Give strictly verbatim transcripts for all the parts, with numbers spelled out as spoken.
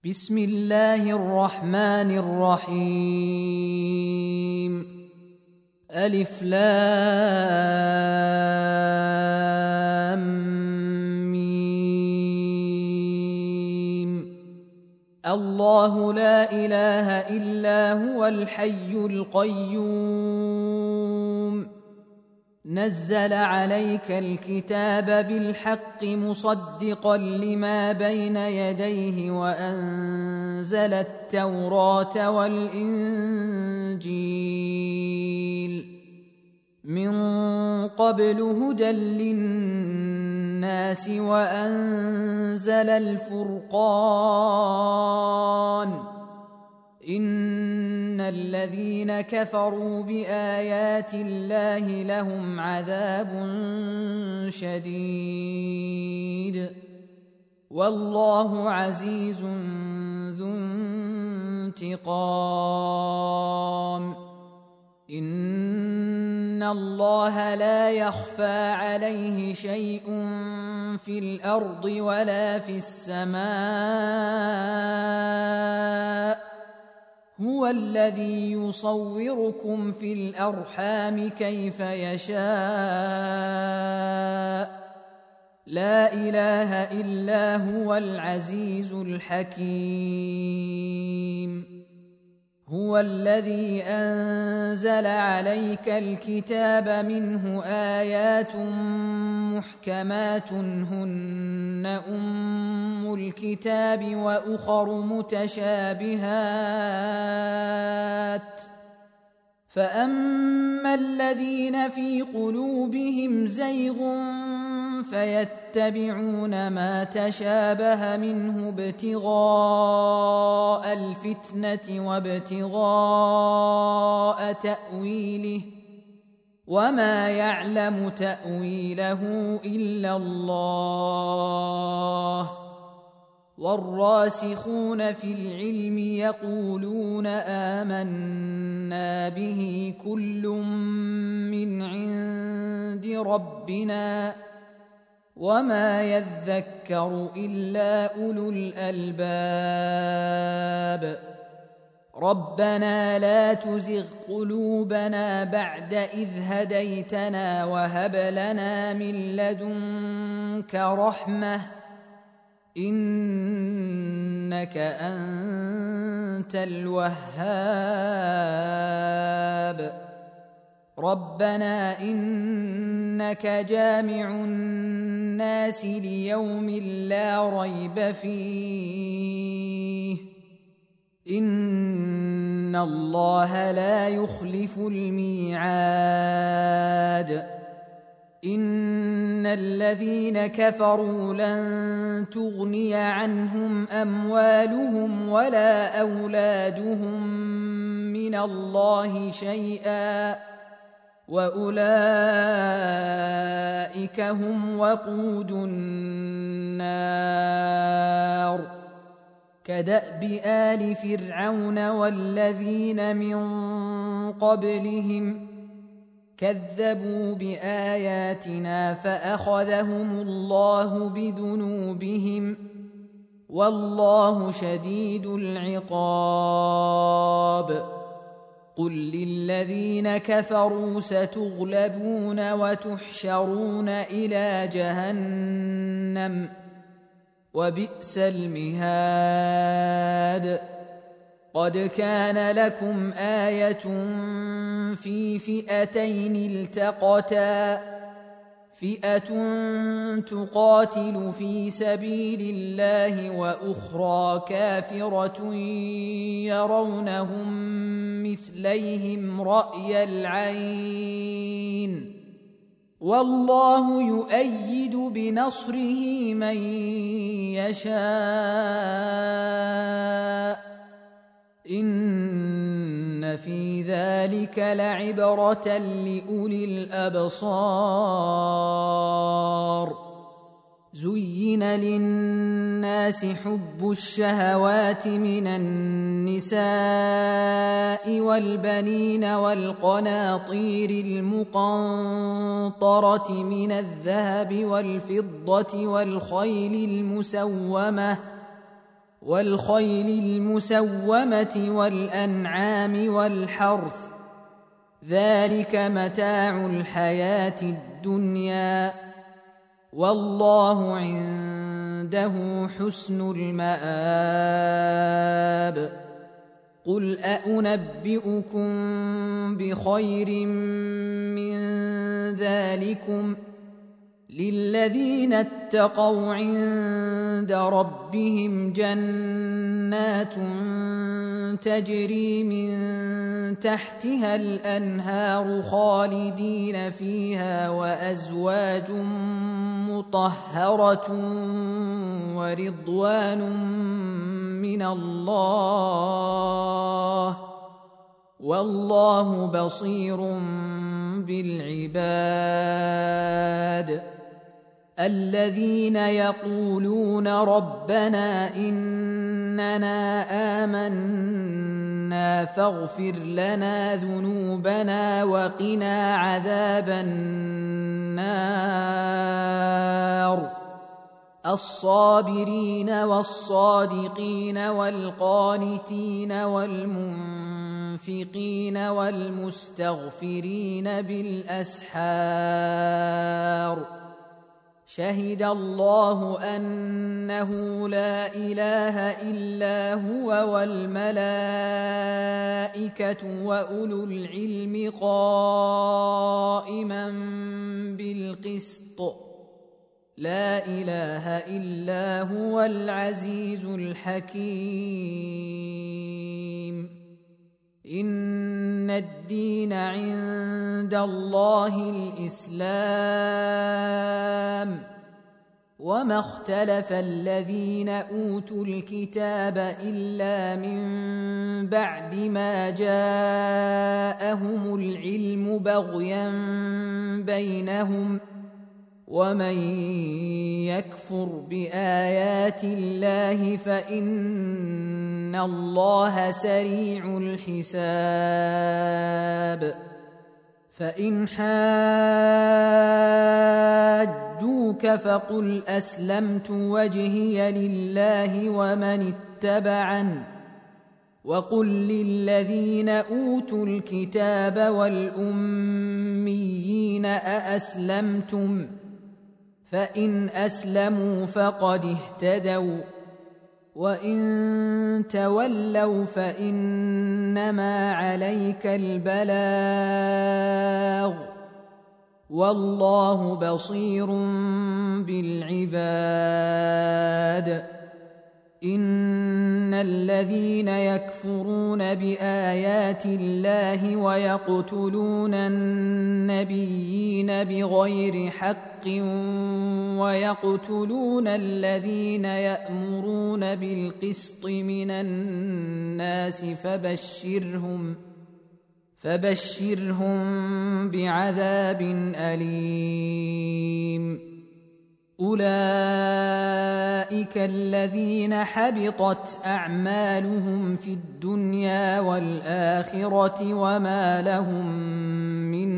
بسم الله الرحمن الرحيم. ألف لام ميم. الله لا إله إلا هو الحي القيوم نزل عليك الكتاب بالحق مصدقا لما بين يديه وأنزل التوراة والإنجيل من قبل هدى للناس وأنزل الفرقان إن الذين كفروا بآيات الله لهم عذاب شديد والله عزيز ذو انتقام. إن الله لا يخفى عليه شيء في الأرض ولا في السماء هو الذي يصوركم في الأرحام كيف يشاء لا إله إلا هو العزيز الحكيم. هو الذي أنزل عليك الكتاب منه آيات محكمات هن أم الكتاب وأخر متشابهات فأما الذين في قلوبهم زيغ فيتبعون ما تشابه منه ابتغاء الفتنة وابتغاء تأويله وما يعلم تأويله إلا الله والراسخون في العلم يقولون آمنا به كل من عند ربنا وما يذكر إلا أولو الألباب. ربنا لا تزغ قلوبنا بعد إذ هديتنا وهب لنا من لدنك رحمة إنك أنت الوهاب. ربنا إنك جامع الناس ليوم لا ريب فيه إن الله لا يخلف الميعاد. إن الذين كفروا لن تغني عنهم أموالهم ولا أولادهم من الله شيئا وأولئك هم وقود النار. كدأب آل فرعون والذين من قبلهم كذبوا بآياتنا فأخذهم الله بذنوبهم والله شديد العقاب. قل للذين كفروا ستغلبون وتحشرون إلى جهنم وبئس المهاد. قد كان لكم آية في فئتين التقتا فئة تقاتل في سبيل الله وأخرى كافرة يرونهم مثليهم رأي العين والله يؤيد بنصره من يشاء إن في ذلك لعبرة لأولي الأبصار. زين للناس حب الشهوات من النساء والبنين والقناطير المقنطرة من الذهب والفضة والخيل المسومة والخيل المسومة والأنعام والحرث ذلك متاع الحياة الدنيا والله عنده حسن المآب قل أأنبئكم بخير من ذلكم للذين اتقوا عند ربهم جنات تجري من تحتها الأنهار خالدين فيها وأزواج مطهرة ورضوان من الله والله بصير بالعباد الذين يقولون ربنا إننا آمنا فاغفر لنا ذنوبنا وقنا عذاب النار الصابرين والصادقين والقانتين والمنفقين والمستغفرين بالأسحار شهد الله أنه لا إله إلا هو والملائكة وأولو العلم قائما بالقسط لا إله إلا هو العزيز الحكيم إن الدين عند الله الإسلام وما اختلف الذين أوتوا الكتاب إلا من بعد ما جاءهم العلم بغيا بينهم ومن يكفر بآيات الله فإن الله سريع الحساب فإن حاجوك فقل أسلمت وجهي لله ومن اتبعني وقل للذين أوتوا الكتاب والأميين أأسلمتم فإن أسلموا فقد اهتدوا وإن تولوا فإنما عليك البلاغ والله بصير بالعباد إن الذين يكفرون بآيات الله ويقتلون النبيين بغير حق ويقتلون الذين يأمرون بالقسط من الناس فبشرهم فبشرهم بعذاب أليم أولئك الذين حبطت أعمالهم في الدنيا والآخرة وما لهم من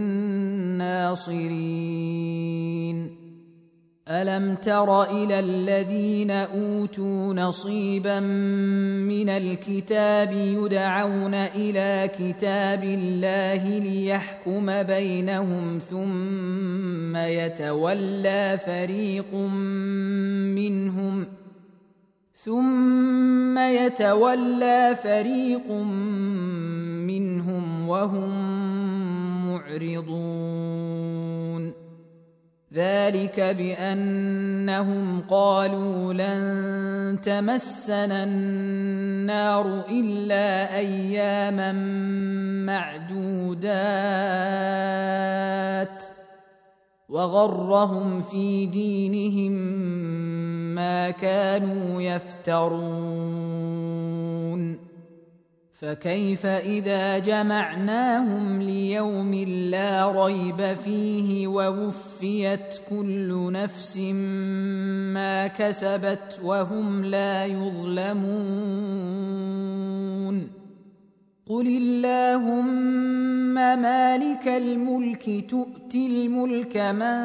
ناصرين ألم تر إلى الذين أوتوا نصيبا من الكتاب يدعون إلى كتاب الله ليحكم بينهم ثم يتولى فريق منهم ثم يتولى فريق منهم وهم معرضون ذلك بأنهم قالوا لن تمسنا النار إلا أياما معدودات وغرهم في دينهم ما كانوا يفترون فكيف إذا جمعناهم ليوم لا ريب فيه ووفيت كل نفس ما كسبت وهم لا يظلمون قل اللهم مالك الملك تؤتي الملك من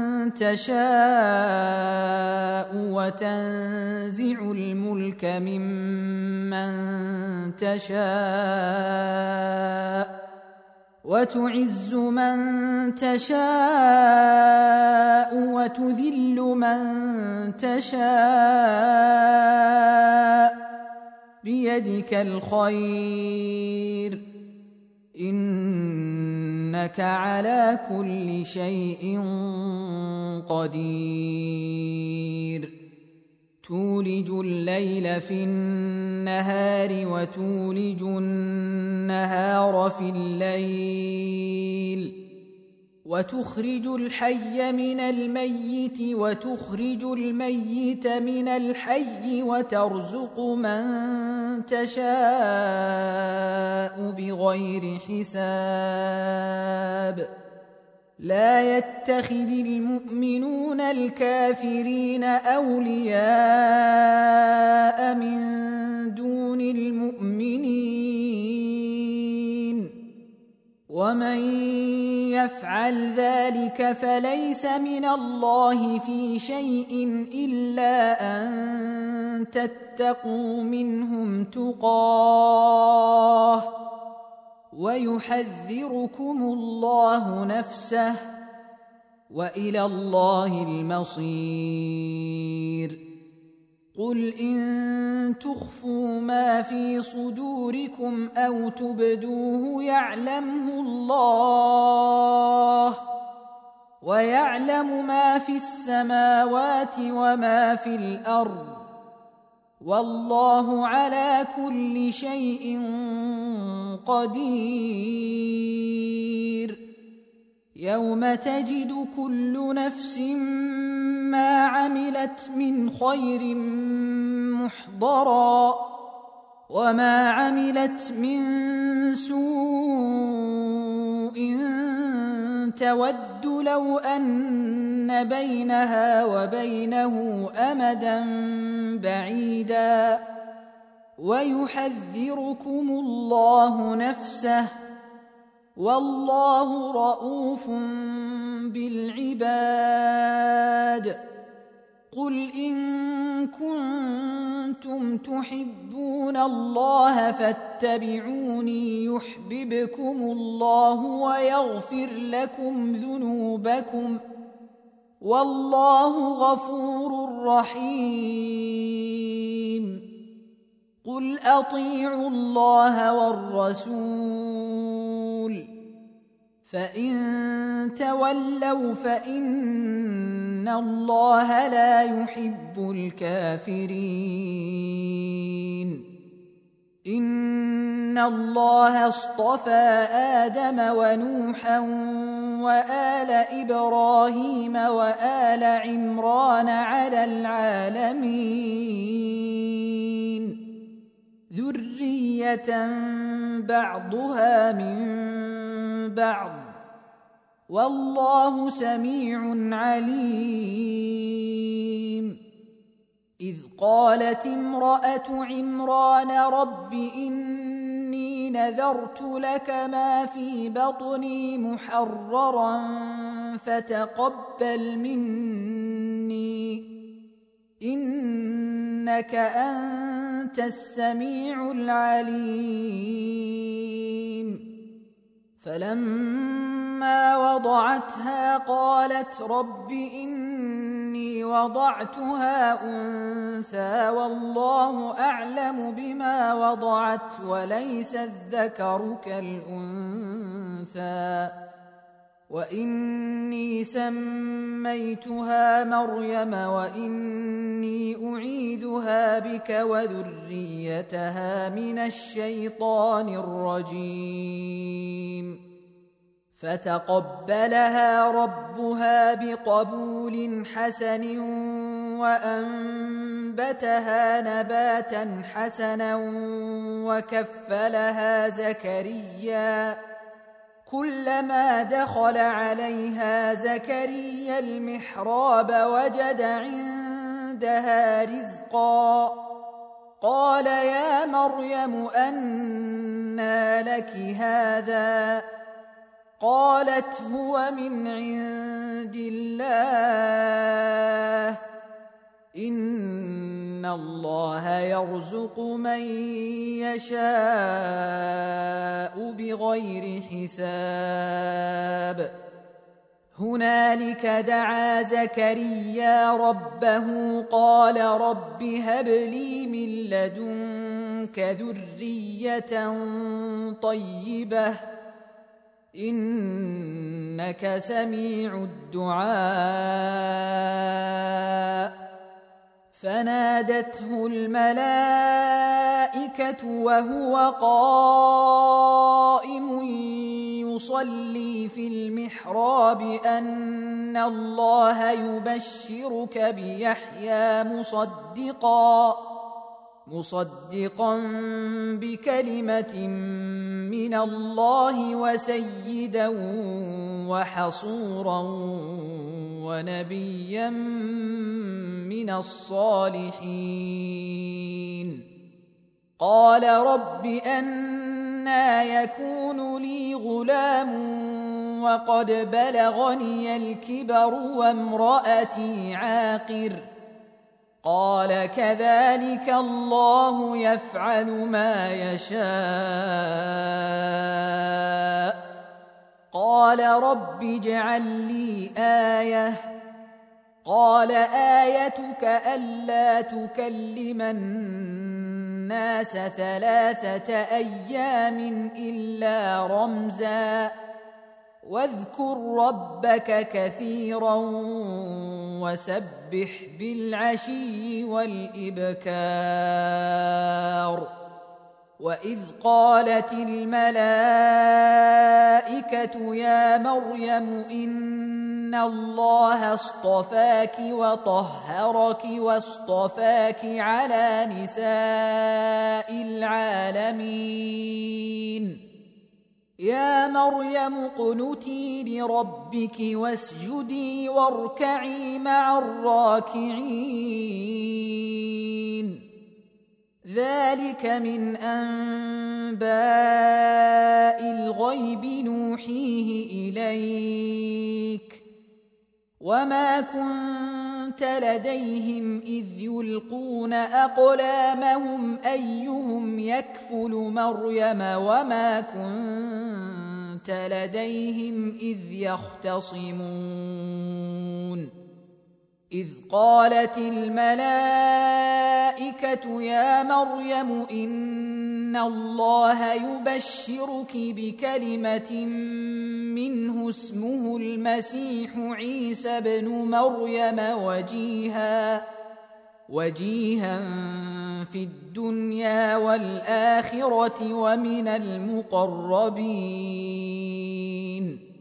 تشاء وتنزع الملك ممن تشاء وتعز من تشاء وتذل من تشاء بيدك الخير إنك على كل شيء قدير تولج الليل في النهار وتولج النهار في الليل وتخرج الحي من الميت وتخرج الميت من الحي وترزق من تشاء بغير حساب لا يتخذ المؤمنون الكافرين أولياء من دون المؤمنين ومن يفعل ذلك فليس من الله في شيء إلا أن تتقوا منهم تقاه ويحذركم الله نفسه وإلى الله المصير قل إن تخفوا ما في صدوركم أو تبدوه يعلمه الله ويعلم ما في السماوات وما في الأرض والله على كل شيء قدير يوم تجد كل نفس ما عملت من خير محضرا وما عملت من سوء تود لو أن بينها وبينه أمدا بعيدا ويحذركم الله نفسه والله رؤوف بالعباد قل إن كنتم تحبون الله فاتبعوني يحببكم الله ويغفر لكم ذنوبكم والله غفور رحيم قل أطيعوا الله والرسول فإن تولوا فإن الله لا يحب الكافرين إن الله اصطفى آدم ونوحا وآل إبراهيم وآل عمران على العالمين ذرية بعضها من بعض والله سميع عليم إذ قالت امرأة عمران رب إني نذرت لك ما في بطني محررا فتقبل مني إنك أنت السميع العليم فلما وضعتها قالت رب إني وضعتها أنثى والله أعلم بما وضعت وليس الذكر كالأنثى وإني سميتها مريم وإني أعيذها بك وذريتها من الشيطان الرجيم فتقبلها ربها بقبول حسن وأنبتها نباتا حسنا وكفلها زكريا كلما دخل عليها زكريا المحراب وجد عندها رزقا قال يا مريم أنى لك هذا؟ قالت هو من عند الله إن الله يرزق من يشاء بغير حساب. هنالك دعا زكريا ربه قال رب هب لي من لدنك ذرية طيبة إنك سميع الدعاء. فنادته الملائكة وهو قائم يصلي في المحراب أن الله يبشرك بيحيى مصدقا مصدقا بكلمة من الله وسيدا وحصورا ونبيا من الصالحين. قال رب أنى يكون لي غلام وقد بلغني الكبر وامرأتي عاقر؟ قال كذلك الله يفعل ما يشاء. قال رب اجعل لي آية. قال آيتك ألا تكلم الناس ثلاثة أيام إلا رمزا واذكر ربك كثيرا وسبح بالعشي والإبكار. وإذ قالت الملائكة يا مريم إن الله اصطفاك وطهرك واصطفاك على نساء العالمين. يا مريم اقنتي لربك واسجدي واركعي مع الراكعين. ذلك من أنباء الغيب نوحيه إليك وما كنت لديهم إذ يلقون أقلامهم أيهم يكفل مريم وما كنت لديهم إذ يختصمون. إذ قالت الملائكة يا مريم إن الله يبشرك بكلمة منه اسمه المسيح عيسى بن مريم وجيها وجيها في الدنيا والآخرة ومن المقربين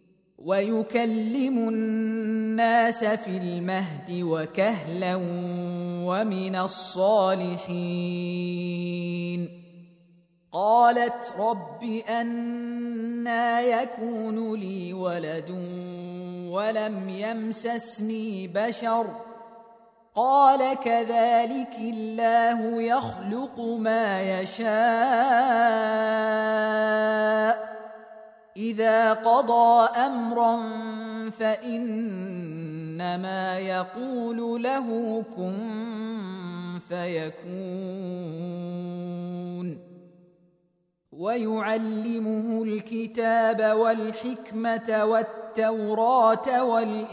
ويكلم الناس في المهد وكهلا ومن الصالحين. قالت رب أنى يكون لي ولد ولم يمسسني بشر؟ قال كذلك الله يخلق ما يشاء إذا قضى أمرا فإنما يقول له كن فيكون. ويعلمه الكتاب والحكمة والتوراة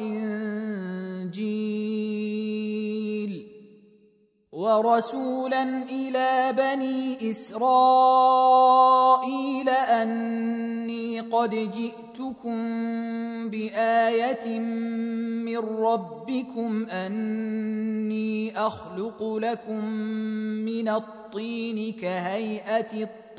والإنجيل ورسولا إلى بني إسرائيل أني قد جئتكم بآية من ربكم أني أخلق لكم من الطين كهيئة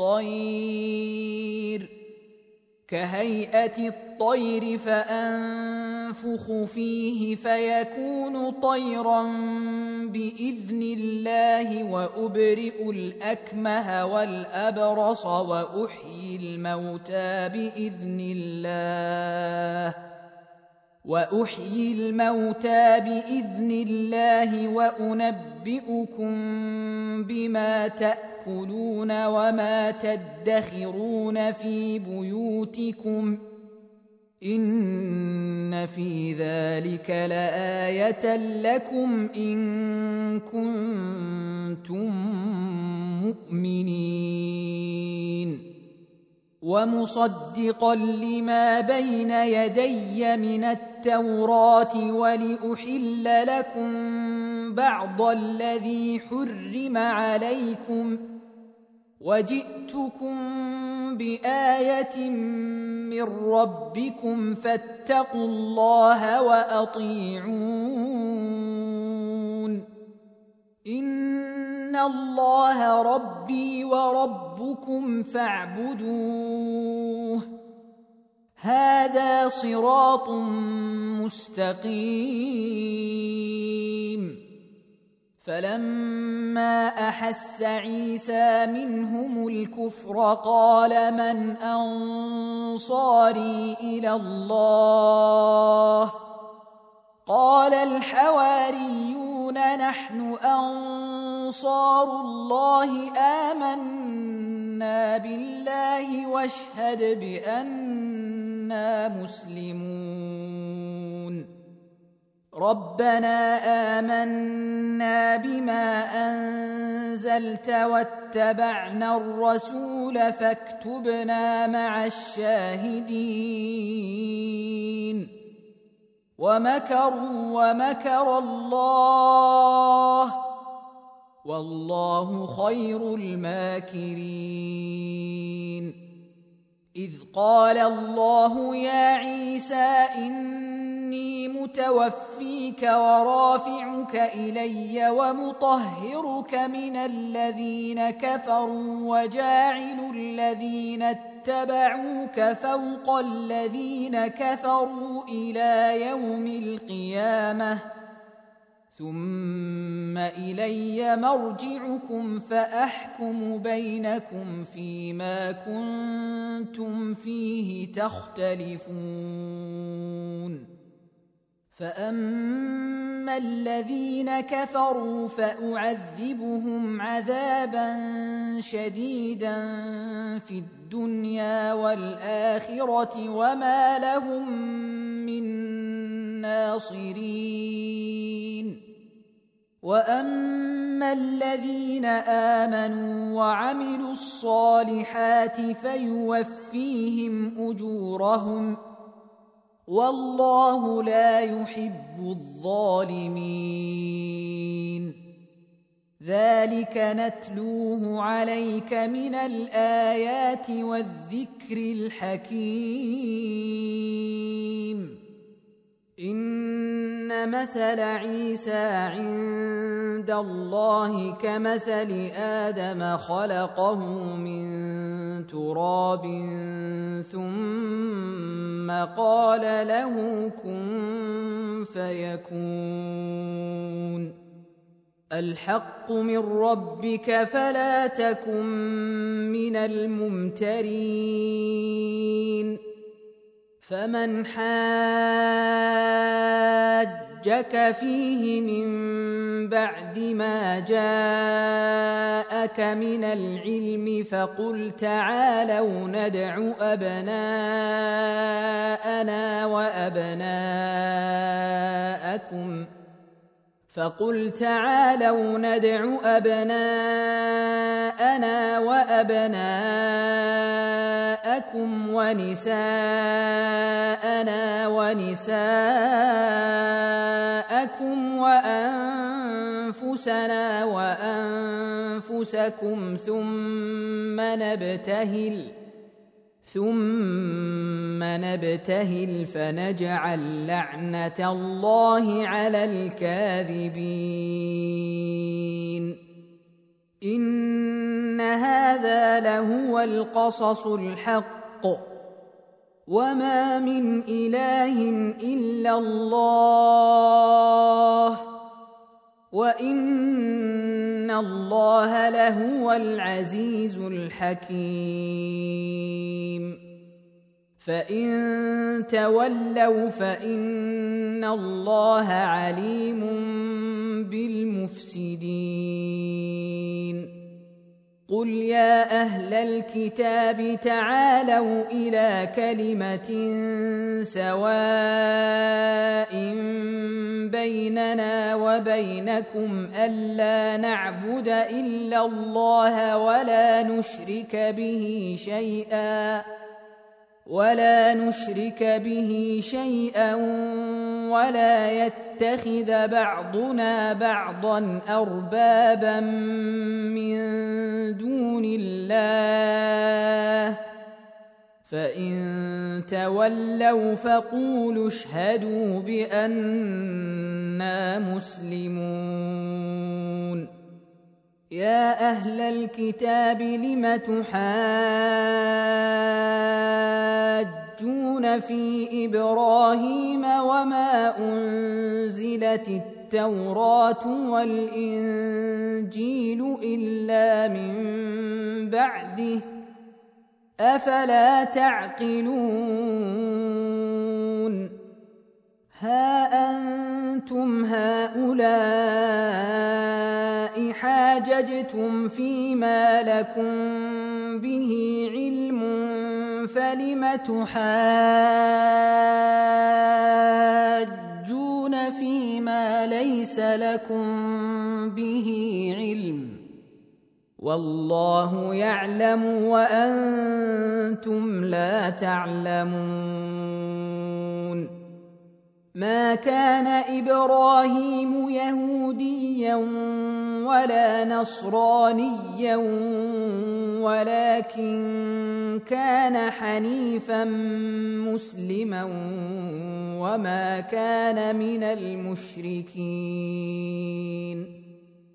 الطير كهيئة الطير فأنفخ فيه فيكون طيرا بإذن الله وأبرئ الأكمه والأبرص وأحيي الموتى بإذن الله وأحيي الموتى بإذن الله وأنبئكم بما تأكلون وما تدخرون في بيوتكم إن في ذلك لآية لكم إن كنتم مؤمنين ومصدقا لما بين يدي من التوراة ولأحل لكم بعض الذي حرم عليكم وجئتكم بآية من ربكم فاتقوا الله وأطيعون إن الله ربي وربكم فاعبدوه هذا صراط مستقيم فلما أحس عيسى منهم الكفر قال من أنصاري إلى الله قال الحواريون نحن أنصار الله آمنا بالله واشهد بأننا مسلمون ربنا آمنا بما أنزلت واتبعنا الرسول فاكتبنا مع الشاهدين ومكروا ومكر الله والله خير الماكرين إذ قال الله يا عيسى إني متوفيك ورافعك إلي ومطهرك من الذين كفروا وجاعل الذين اتبعوك فوق الذين كفروا إلى يوم القيامة ثم إلي مرجعكم فأحكم بينكم فيما كنتم فيه تختلفون فأما الذين كفروا فأعذبهم عذابا شديدا في الدنيا والآخرة وما لهم من ناصرين وأما الذين آمنوا وعملوا الصالحات فيوفيهم أجورهم والله لا يحب الظالمين ذلك نتلوه عليك من الآيات والذكر الحكيم إن مثل عيسى عند الله كمثل آدم خلقه من تراب ثم قال له كن فيكون الحق من ربك فلا تكن من الممترين فمن حاجك فيه من بعد ما جاءك من العلم فقل تعالوا ندع أبناءنا وأبناءكم فقل تعالوا ندع أبناءنا وأبناءكم ونساءنا ونساءكم وأنفسنا وأنفسكم ثم نبتهل ثم نبتهل فنجعل لعنة الله على الكاذبين إن هذا لهو القصص الحق وما من إله إلا الله وإن الله لهو العزيز الحكيم فإن تولوا فإن الله عليم بالمفسدين قل يا أهل الكتاب تعالوا إلى كلمة سواء بيننا وبينكم ألا نعبد إلا الله ولا نشرك به شيئا ولا نشرك به شيئا ولا يتخذ بعضنا بعضا أربابا من دون الله فإن تولوا فقولوا اشهدوا بأننا مسلمون يا أهل الكتاب لم تحاجون في إبراهيم وما أنزلت التوراة والإنجيل إلا من بعده أفلا تعقلون ها أنتم هؤلاء حاججتم فيما لكم به علم فلم تحاجون فيما ليس لكم به علم والله يعلم وأنتم لا تعلمون ما كان إبراهيم يهوديا ولا نصرانيا ولكن كان حنيفا مسلما وما كان من المشركين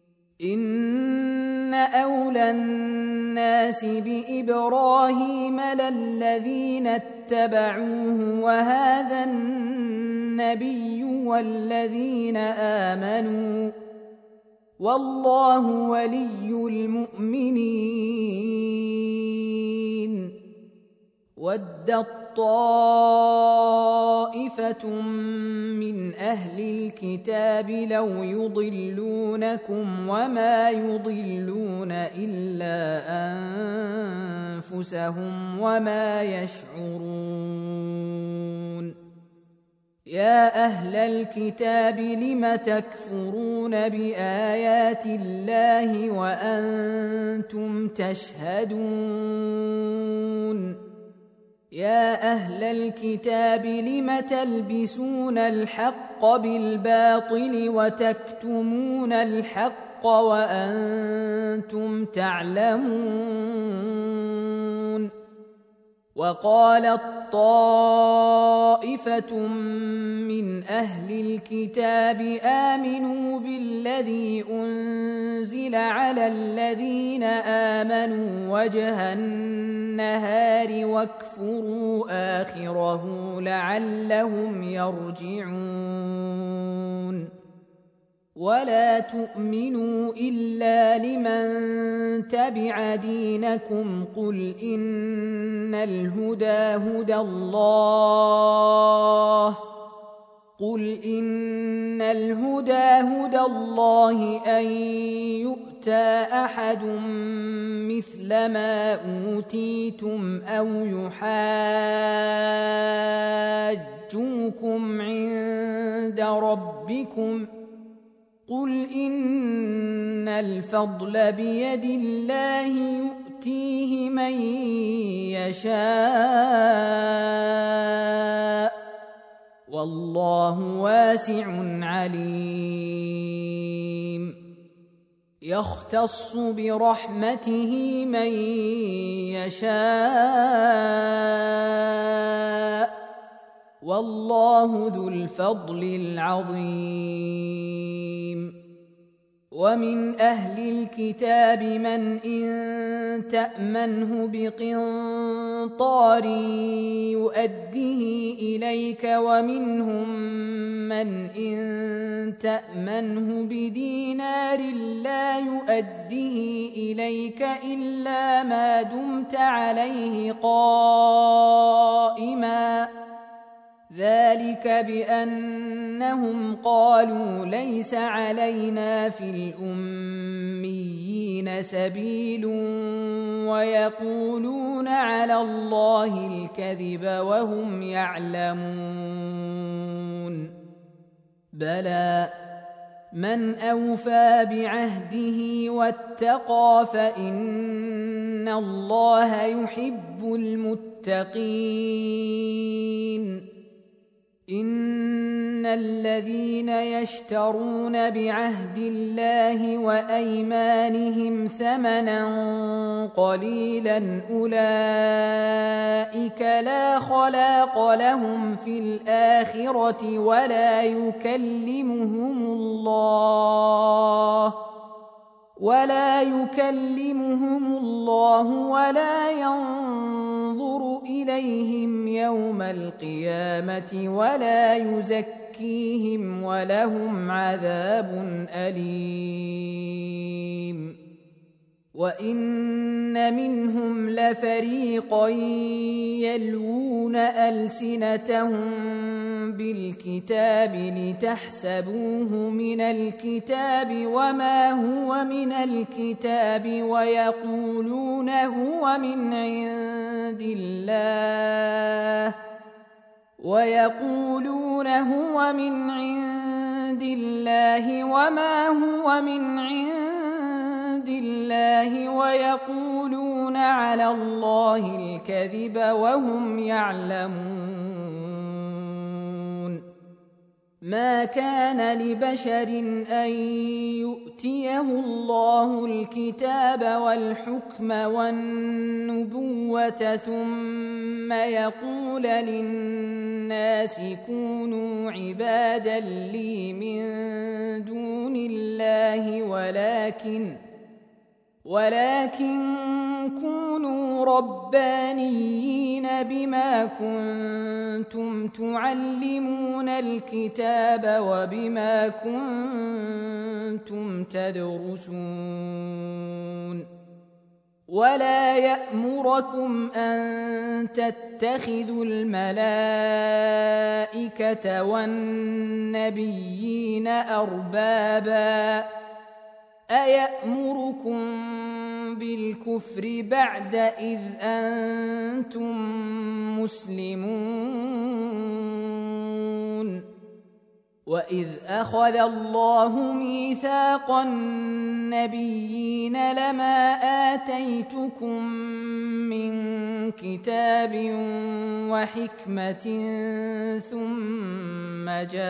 إن أولى الناس بإبراهيم للذين اتبعوه وهذا النبي والذين آمنوا والله ولي المؤمنين ودت طائفة من أهل الكتاب لو يضلونكم وما يضلون إلا أنفسهم وما يشعرون يا أهل الكتاب لم تكفرون بآيات الله وأنتم تشهدون يا أهل الكتاب لم تلبسون الحق بالباطل وتكتمون الحق وأنتم تعلمون وقالت طائفة من أهل الكتاب آمنوا بالذي أنزل على الذين آمنوا وجه النهار واكفروا آخره لعلهم يرجعون ولا تؤمنوا إلا لمن تبع دينكم قل إن الهدى هدى الله قل إن الهدى هدى الله أن يؤتى أحد مثل ما أوتيتم أو يحاجوكم عند ربكم قل إن الفضل بيد الله يؤتيه من يشاء والله واسع عليم يختص برحمته من يشاء والله ذو الفضل العظيم ومن أهل الكتاب من إن تأمنه بقنطار يؤده إليك ومنهم من إن تأمنه بدينار لا يؤده إليك إلا ما دمت عليه قائما ذلك بأنهم قالوا ليس علينا في الأميين سبيل ويقولون على الله الكذب وهم يعلمون بلى من أوفى بعهده واتقى فإن الله يحب المتقين إن الذين يشترون بعهد الله وأيمانهم ثمنا قليلا أولئك لا خلاق لهم في الآخرة ولا يكلمهم الله ولا يكلمهم الله ولا ينظر إليهم يوم القيامة ولا يزكيهم ولهم عذاب أليم وإن منهم لفريقا يلوون ألسنتهم بالكتاب لتحسبوه من الكتاب وما هو من الكتاب ويقولون هو من عند الله ويقولون هو من عند الله وما هو من عند الله ويقولون على الله الكذب وهم يعلمون ما كان لبشر أن يؤتيه الله الكتاب والحكم والنبوة ثم يقول للناس كونوا عبادا لي من دون الله ولكن ولكن كونوا ربانيين بما كنتم تعلمون الكتاب وبما كنتم تدرسون ولا يأمركم أن تتخذوا الملائكة والنبيين أربابا أيأمركم بالكفر بعد إذ أنتم مسلمون وإذ أخذ الله ميثاق النبيين لما آتيتكم من كتاب وحكمة ثم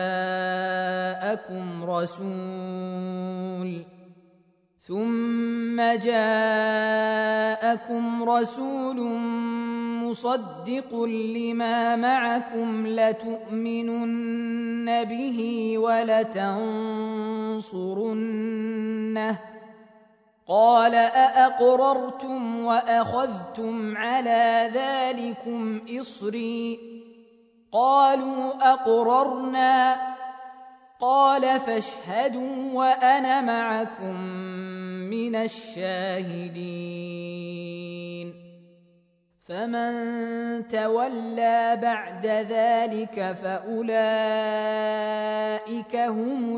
جاءكم رسول ثم جاءكم رسول مصدق لما معكم لتؤمنن به ولتنصرنه قال أأقررتم وأخذتم على ذلكم إصري قالوا أقررنا قال فاشهدوا وأنا معكم من الشاهدين فمن تولى بعد ذلك فأولئك هم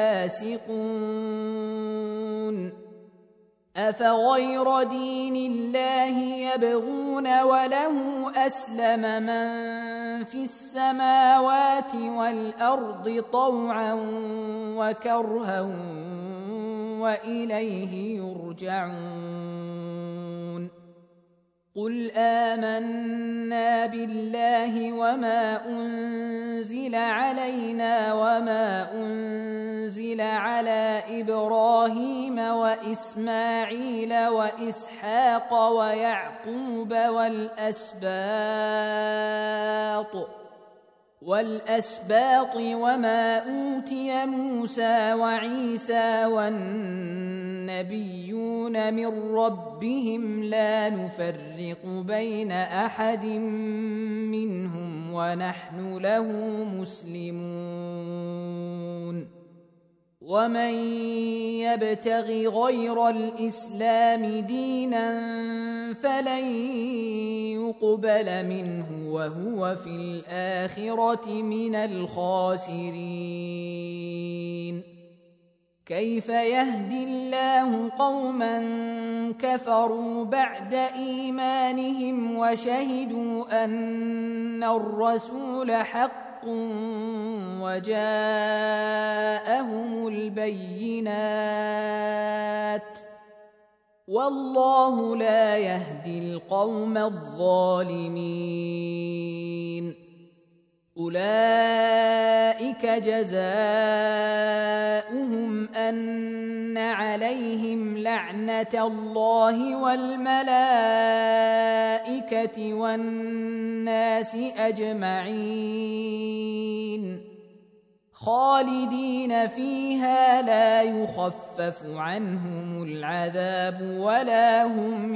الفاسقون أفغير دين الله يبغون وله أسلم من في السماوات والأرض طوعا وكرها وإليه يرجعون قل آمنا بالله وما أنزل علينا وما أنزل على إبراهيم وإسماعيل وإسحاق ويعقوب والأسباط والأسباط وما أوتي موسى وعيسى والنبيون من ربهم لا نفرق بين أحد منهم ونحن له مسلمون ومن يبتغ غير الإسلام دينا فلن يقبل منه وهو في الآخرة من الخاسرين كيف يهدي الله قوما كفروا بعد إيمانهم وشهدوا أن الرسول حق وجاءهم البينات والله لا يهدي القوم الظالمين أولئك جزاؤهم أن عليهم لعنة الله والملائكة والناس أجمعين خالدين فيها لا يخفف عنهم العذاب ولا هم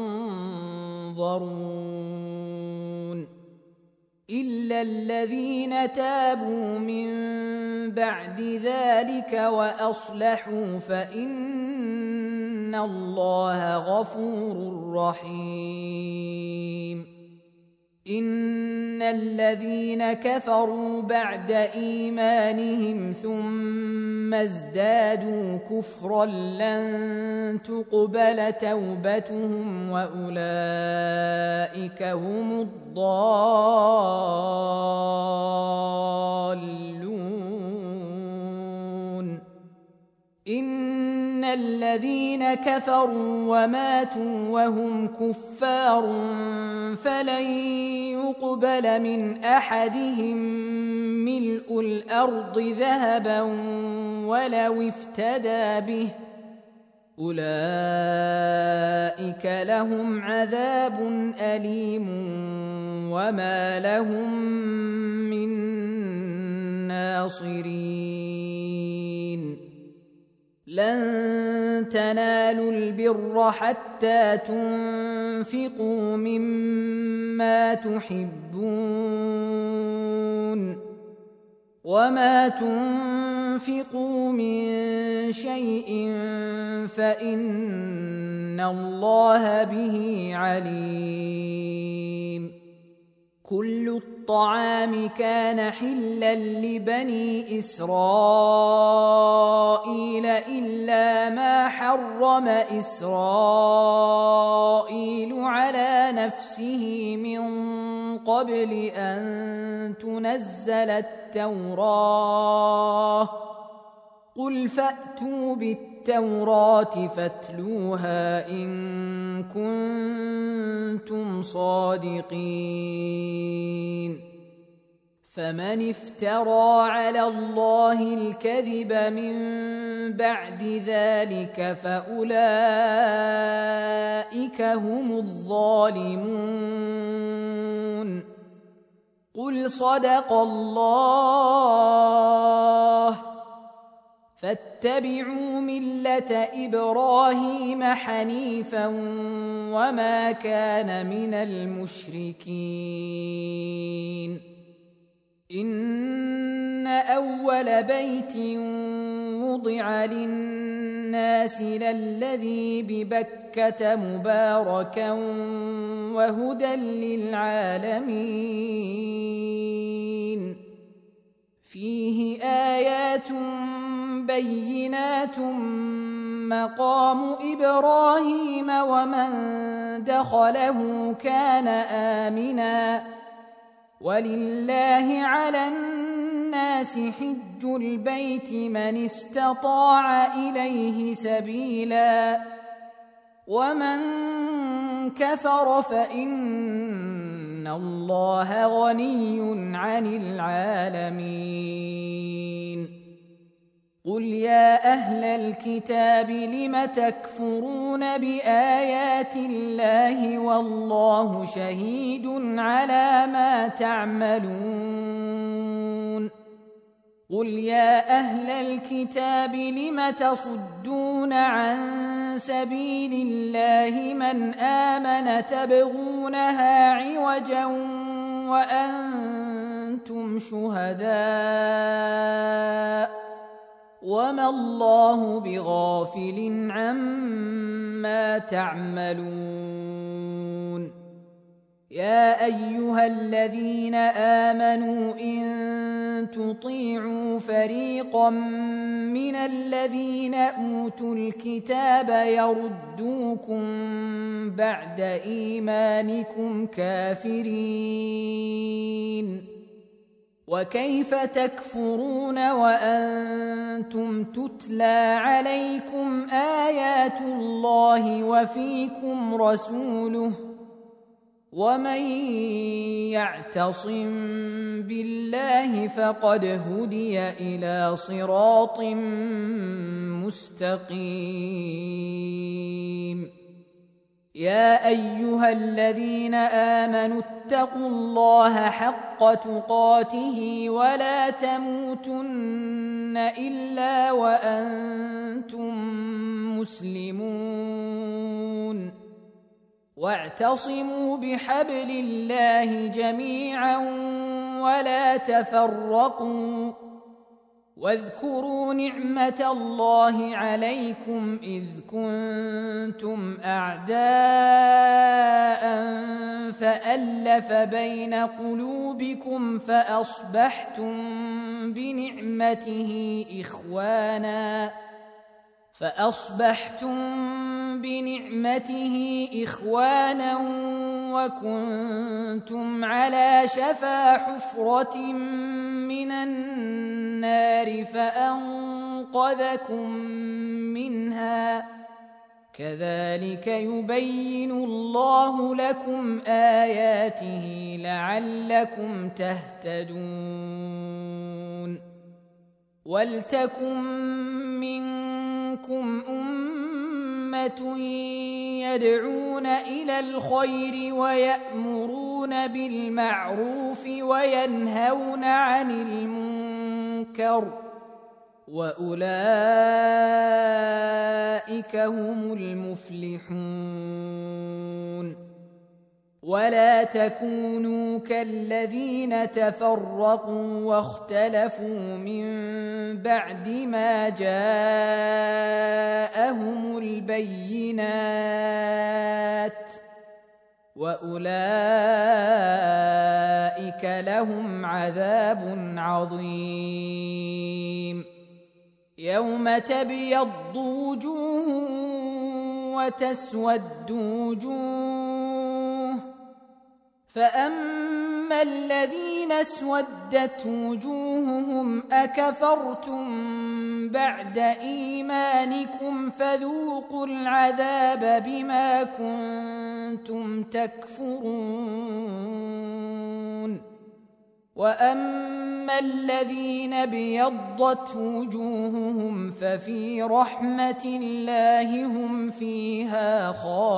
ينظرون إلا الذين تابوا من بعد ذلك وأصلحوا فإن الله غفور رحيم إن الذين كفروا بعد إيمانهم ثم ازدادوا كفرا لن تقبل توبتهم وأولئك هم الضالون إن الذين كفروا وماتوا وهم كفار فلن يقبل من أحدهم ملء الأرض ذهبا ولو افتدى به أولئك لهم عذاب أليم وما لهم من ناصرين لن تنالوا البر حتى تنفقوا مما تحبون وما تنفقوا من شيء فإن الله به عليم كل الطعام كان حلا لبني إسرائيل إلا ما حرم إسرائيل على نفسه من قبل أن تنزل التوراة قل فأتوا بالتوراة فاتلوها إن كنتم صادقين فمن افترى على الله الكذب من بعد ذلك فأولئك هم الظالمون قل صدق الله فاتبعوا ملة إبراهيم حنيفا وما كان من المشركين إن أول بيت وضع للناس للذي ببكة مباركا وهدى للعالمين فيه آيات بينات مقام إبراهيم ومن دخله كان آمنا ولله على الناس حج البيت من استطاع إليه سبيلا ومن كفر فإن الله غني عن العالمين قل يا أهل الكتاب لم تكفرون بآيات الله والله شهيد على ما تعملون قل يا أهل الكتاب لم تصدون عن سبيل الله من آمن تبغونها عوجا وأنتم شهداء وما الله بغافل عما تعملون يا أيها الذين آمنوا إن تطيعوا فريقا من الذين أوتوا الكتاب يردوكم بعد إيمانكم كافرين وكيف تكفرون وأنتم تتلى عليكم آيات الله وفيكم رسوله ومن يعتصم بالله فقد هدي إلى صراط مستقيم يا أيها الذين آمنوا اتقوا الله حق تقاته ولا تموتن إلا وأنتم مسلمون واعتصموا بحبل الله جميعا ولا تفرقوا واذكروا نعمة الله عليكم إذ كنتم أعداء فألف بين قلوبكم فأصبحتم بنعمته إخوانا فأصبحتم بنعمته إخوانا وكنتم على شفا حفرة من النار فأنقذكم منها كذلك يبين الله لكم آياته لعلكم تهتدون ولتكن منكم أمة يدعون إلى الخير ويأمرون بالمعروف وينهون عن المنكر وأولئك هم المفلحون ولا تكونوا كالذين تفرقوا واختلفوا من بعد ما جاءهم البينات وأولئك لهم عذاب عظيم يوم تبيض وجوه وتسود وجوه فأما الذين اسودت وجوههم أكفرتم بعد إيمانكم فذوقوا العذاب بما كنتم تكفرون وأما الذين ابيضت وجوههم ففي رحمة الله هم فيها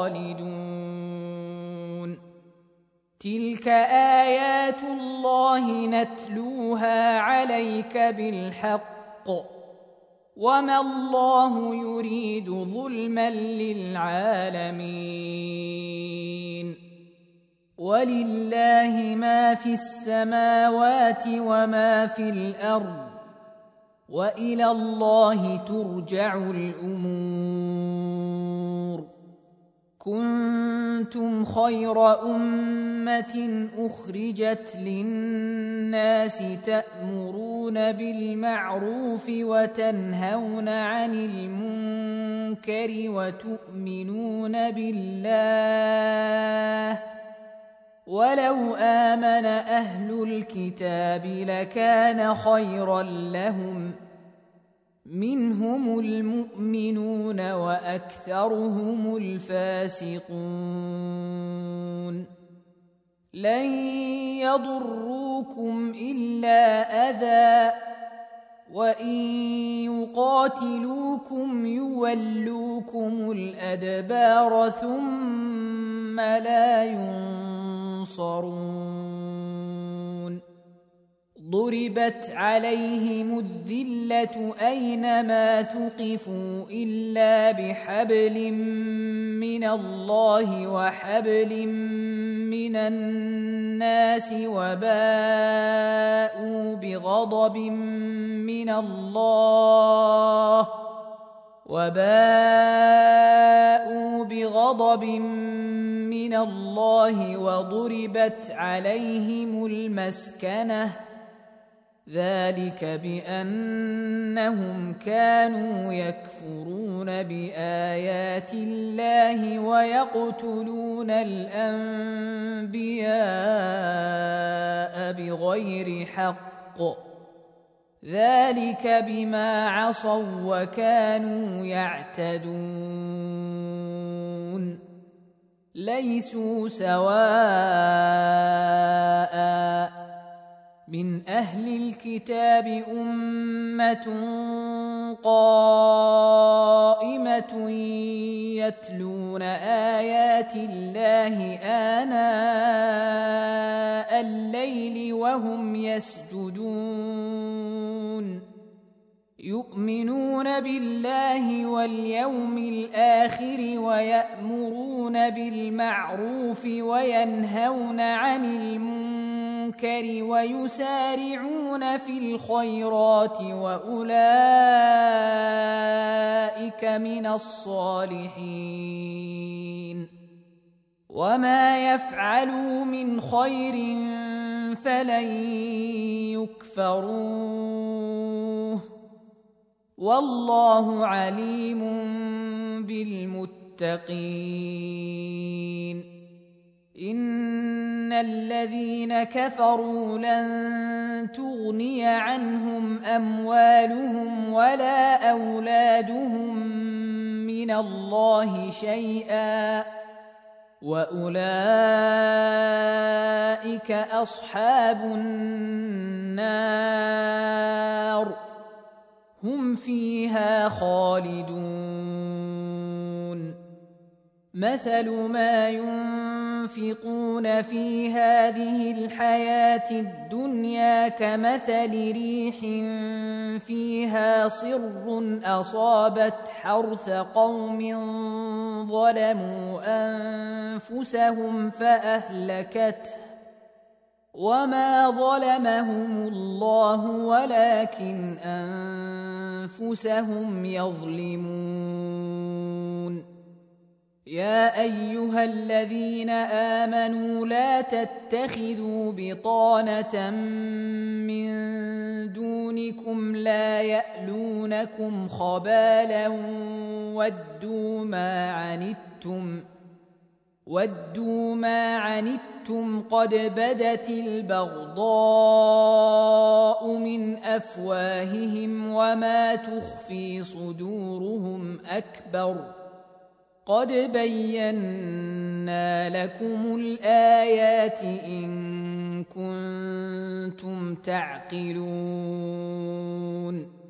خالدون تلك آيات الله نتلوها عليك بالحق وما الله يريد ظلما للعالمين ولله ما في السماوات وما في الأرض وإلى الله ترجع الأمور كنتم خير أمة أخرجت للناس تأمرون بالمعروف وتنهون عن المنكر وتؤمنون بالله ولو آمن أهل الكتاب لكان خيرا لهم منهم المؤمنون وأكثرهم الفاسقون لن يضروكم إلا أذى وإن يقاتلوكم يولوكم الأدبار ثم لا ينصرون ضربت عليهم الذلة أينما ثقفوا إلا بحبل من الله وحبل من الناس وباءوا بغضب من الله وباءوا بغضب من الله وضربت عليهم المسكنة ذلك بأنهم كانوا يكفرون بآيات الله ويقتلون الأنبياء بغير حق ذلك بما عصوا وكانوا يعتدون ليسوا سواء من أهل الكتاب أمة قائمة يتلون آيات الله آناء الليل وهم يسجدون يؤمنون بالله واليوم الآخر ويأمرون بالمعروف وينهون عن المنكر ويسارعون في الخيرات وأولئك من الصالحين وما يفعلوا من خير فلن يكفروه والله عليم بالمتقين إن الذين كفروا لن تغني عنهم أموالهم ولا أولادهم من الله شيئا وأولئك أصحاب النار هم فيها خالدون مثل ما ينفقون في هذه الحياة الدنيا كمثل ريح فيها صر أصابت حرث قوم ظلموا أنفسهم فأهلكته وما ظلمهم الله ولكن أنفسهم يظلمون يا أيها الذين آمنوا لا تتخذوا بطانة من دونكم لا يألونكم خبالا ودوا ما عنتم ودوا ما عنتم قد بدت البغضاء من أفواههم وما تخفي صدورهم أكبر قد بينا لكم الآيات إن كنتم تعقلون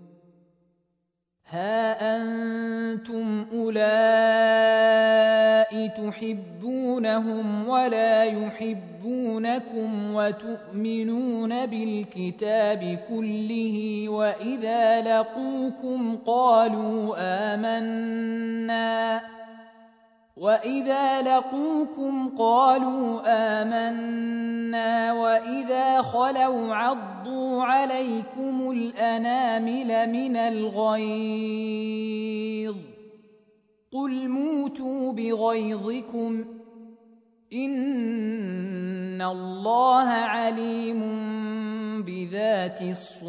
ها أنتم أولئك تحبونهم ولا يحبونكم وتؤمنون بالكتاب كله وإذا لقوكم قالوا آمنا وإذا لقوكم قالوا آمنا وإذا خلوا عضوا عليكم الأنامل من الغيظ قل موتوا بغيظكم إن الله عليم بذات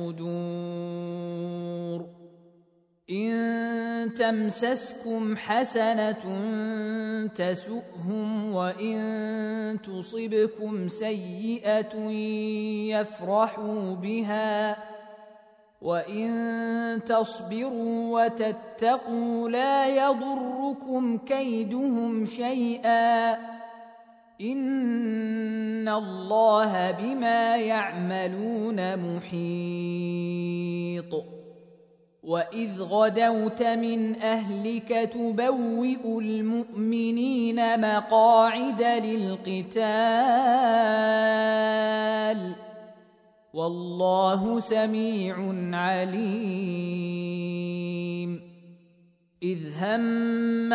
الصدور إن تمسسكم حسنة تسؤهم وإن تصبكم سيئة يفرحوا بها وإن تصبروا وتتقوا لا يضركم كيدهم شيئا إن الله بما يعملون محيط وإذ غدوت من أهلك تبوئ المؤمنين مقاعد للقتال والله سميع عليم إذ هم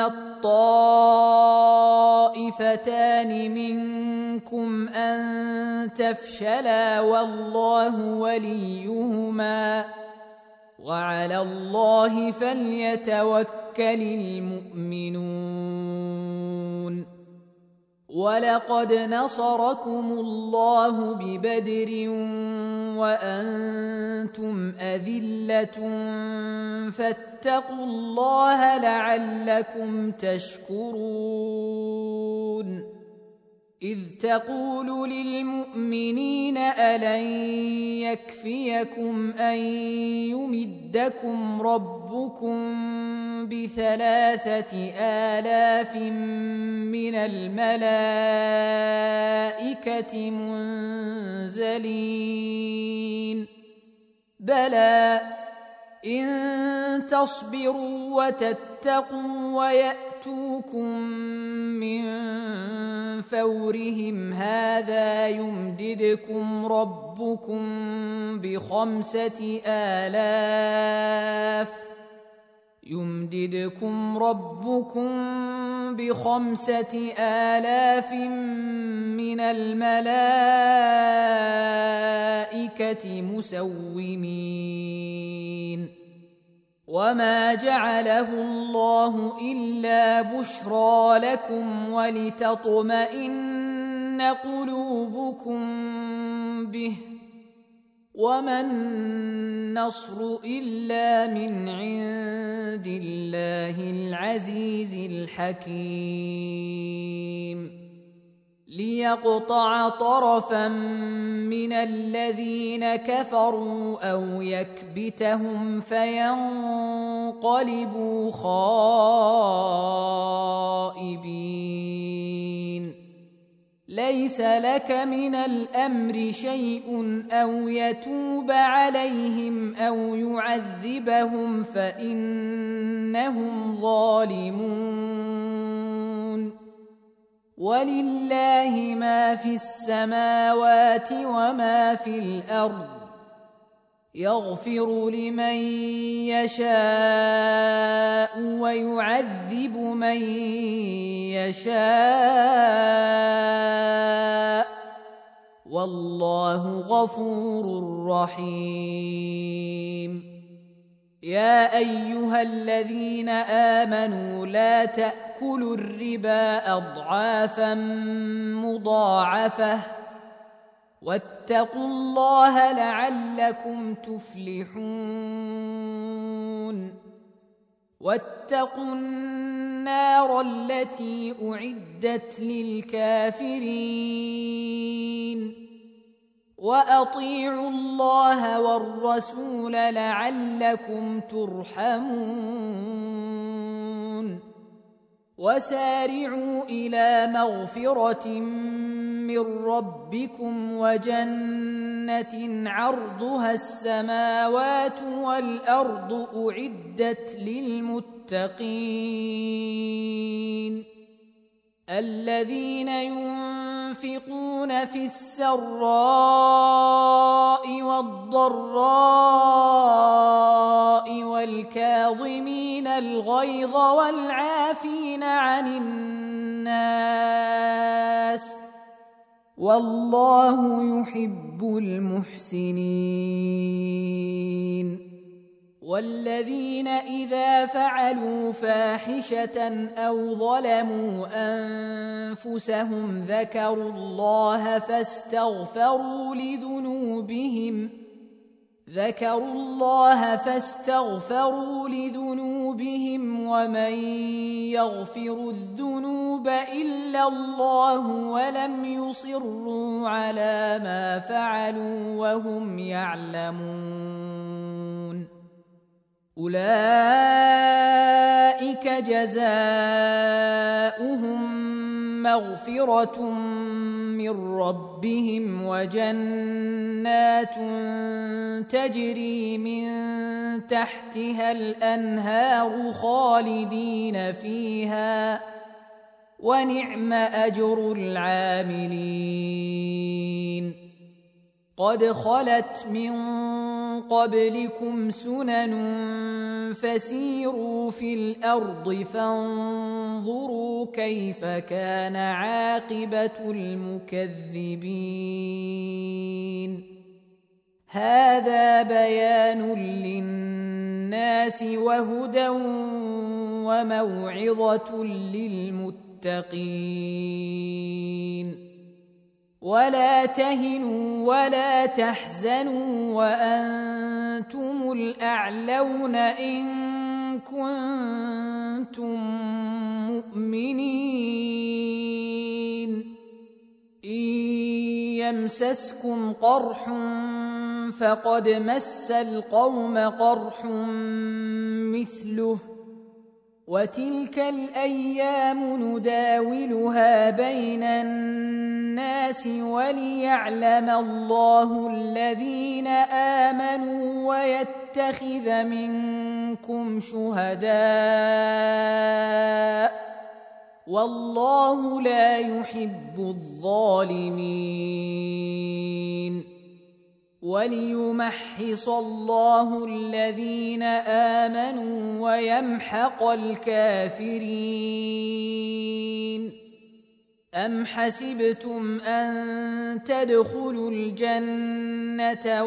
الطائفتان منكم أن تفشلا والله وليهما وعلى الله فليتوكل المؤمنون ولقد نصركم الله ببدر وأنتم أذلة فاتقوا الله لعلكم تشكرون إذ تقول للمؤمنين ألن يكفيكم أن يمدكم ربكم بثلاثة آلاف من الملائكة منزلين بلى إن تصبروا وتتقوا ويأتوكم من فورهم هذا يمددكم ربكم بخمسة آلاف يمددكم ربكم بخمسة آلاف من الملائكة مسومين وما جعله الله إلا بشرى لكم ولتطمئن قلوبكم به وما النصر إلا من عند الله العزيز الحكيم ليقطع طرفا من الذين كفروا أو يكبتهم فينقلبوا خائبين ليس لك من الأمر شيء أو يتوب عليهم أو يعذبهم فإنهم ظالمون ولله ما في السماوات وما في الأرض يغفر لمن يشاء ويعذب من يشاء والله غفور رحيم يا أيها الذين آمنوا لا تأكلوا الربا أضعافا مضاعفة واتقوا الله لعلكم تفلحون واتقوا النار التي أعدت للكافرين وأطيعوا الله والرسول لعلكم ترحمون وسارعوا إلى مغفرة من ربكم وجنة عرضها السماوات والأرض أعدت للمتقين الذين ينفقون في السراء والضراء والكاظمين الغيظ والعافين عن الناس والله يحب المحسنين والذين إذا فعلوا فاحشة أو ظلموا أنفسهم ذكروا الله فاستغفروا لذنوبهم ذكروا الله فاستغفروا لذنوبهم ومن يغفر الذنوب إلا الله ولم يصروا على ما فعلوا وهم يعلمون أولئك جزاؤهم مغفرة من ربهم وجنات تجري من تحتها الأنهار خالدين فيها ونعم أجر العاملين قد خلت من قبلكم سنن فسيروا في الأرض فانظروا كيف كان عاقبة المكذبين هذا بيان للناس وهدى وموعظة للمتقين ولا تهنوا ولا تحزنوا وأنتم الأعلون إن كنتم مؤمنين إن يمسسكم قرح فقد مس القوم قرح مثله وتلك الأيام نداولها بين الناس وليعلم الله الذين آمنوا ويتخذ منكم شهداء والله لا يحب الظالمين وليمحص الله الذين آمنوا ويمحق الكافرين أم حسبتم أن تدخلوا الجنة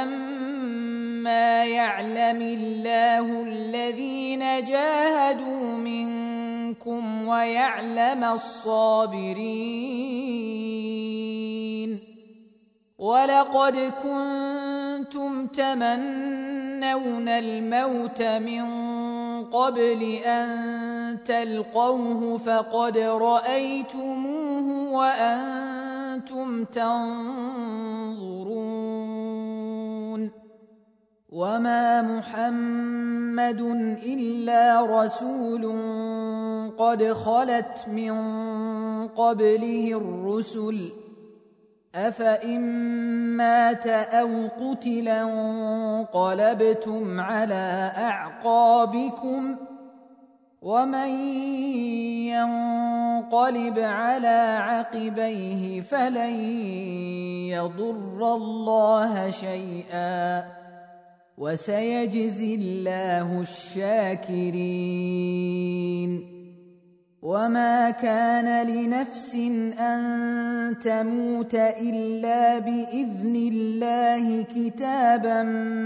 ولما يعلم الله الذين جاهدوا منكم ويعلم الصابرين ولقد كنتم تمنون الموت من قبل أن تلقوه فقد رأيتموه وأنتم تنظرون وما محمد إلا رسول قد خلت من قبله الرسل أفإن مات أو قتلا انقلبتم على أعقابكم ومن ينقلب على عقبيه فلن يضر الله شيئا وسيجزي الله الشاكرين وما كان لنفس أن تموت إلا بإذن الله كتابا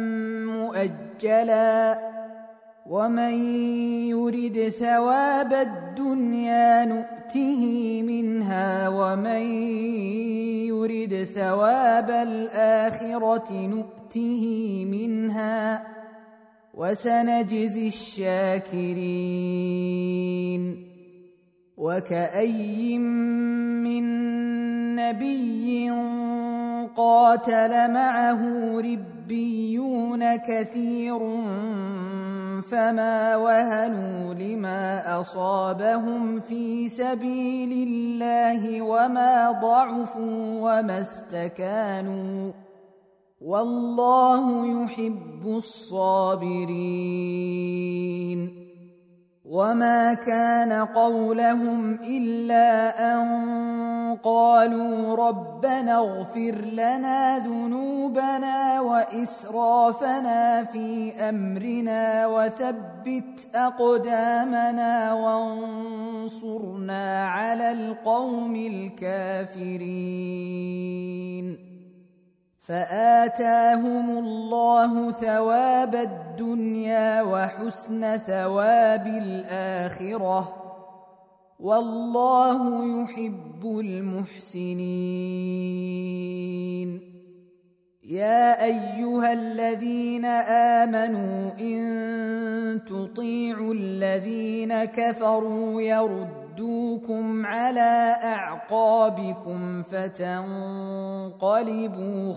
مؤجلا ومن يرد ثواب الدنيا نؤته منها ومن يرد ثواب الآخرة نؤته منها وسنجزي الشاكرين وكأي من نبي قاتل معه ربيون كثير فما وهنوا لما أصابهم في سبيل الله وما ضعفوا وما استكانوا والله يحب الصابرين وما كان قولهم إلا أن قالوا ربنا اغفر لنا ذنوبنا وإسرافنا في أمرنا وثبت أقدامنا وانصرنا على القوم الكافرين فآتاهم الله ثواب الدنيا وحسن ثواب الآخرة والله يحب المحسنين يا أيها الذين آمنوا إن تطيعوا الذين كفروا يردوكم على أعقابكم فتنقلبوا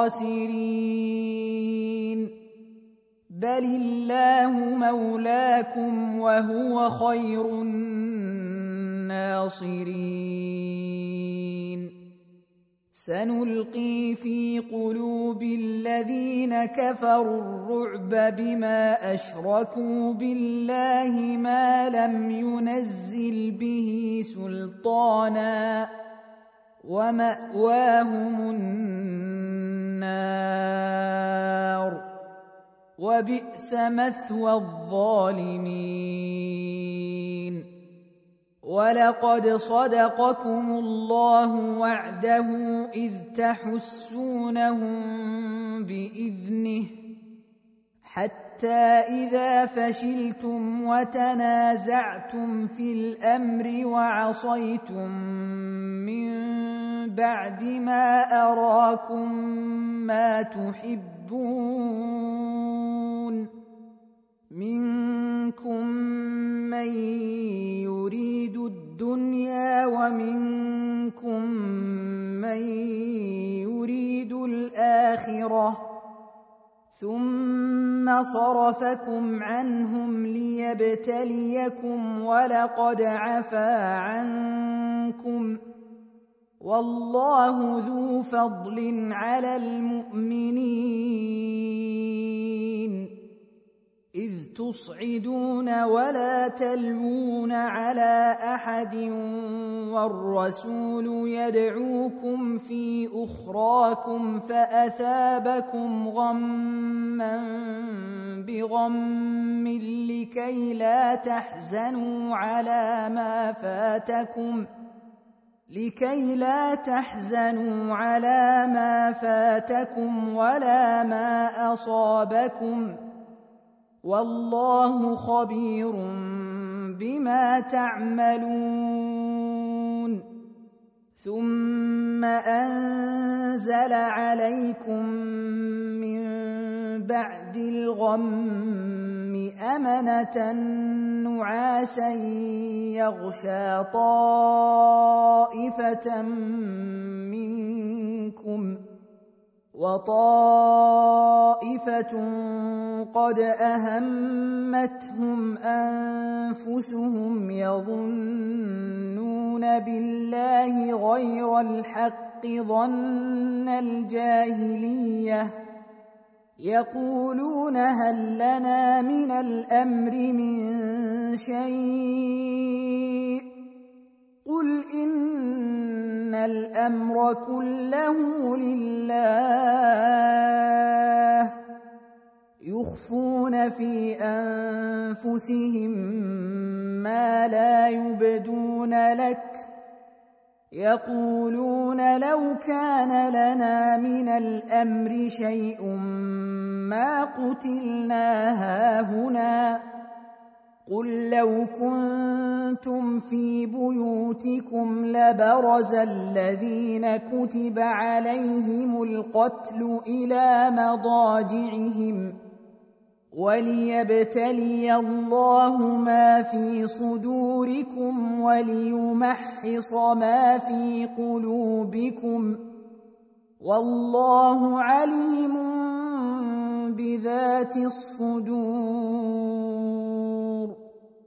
خاسرين بل الله مولاكم وهو خير الناصرين الناصرين سنلقي في قلوب الذين كفروا الرعب بما أشركوا بالله ما لم ينزل به سلطانا ومأواهم النار وبئس مثوى الظالمين ولقد صدقكم الله وعده إذ تحسونهم بإذنه حتى إذا فشلتم وتنازعتم في الأمر وعصيتم من بعد ما أراكم ما تحبون منكم من يريد الدنيا ومنكم من يريد الآخرة ثم صرفكم عنهم ليبتليكم ولقد عفا عنكم والله ذو فضل على المؤمنين إذ تصعدون ولا تلوون على أحد والرسول يدعوكم في أخراكم فأثابكم غما بغم لكي لا تحزنوا على ما فاتكم لكي لا تحزنوا على ما فاتكم ولا ما أصابكم والله خبير بما تعملون ثم أنزل عليكم من بعد الغم أمنة نعاسا يغشى طائفة منكم وطائفة قد أهمتهم أنفسهم يظنون بالله غير الحق ظن الجاهلية يقولون هل لنا من الأمر من شيء قل إن الأمر كله لله يخفون في أنفسهم ما لا يبدون لك يقولون لو كان لنا من الأمر شيء ما قتلنا هاهنا قل لو كنتم في بيوتكم لبرز الذين كتب عليهم القتل إلى مضاجعهم وليبتلي الله ما في صدوركم وليمحص ما في قلوبكم والله عليم بذات الصدور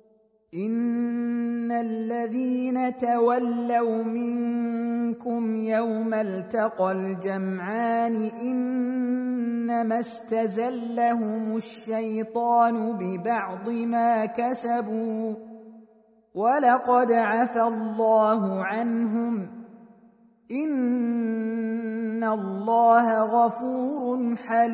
إن الذين تولوا منكم يوم التقى الجمعان إنما استزلهم الشيطان ببعض ما كسبوا ولقد عفى الله عنهم إن الله غفور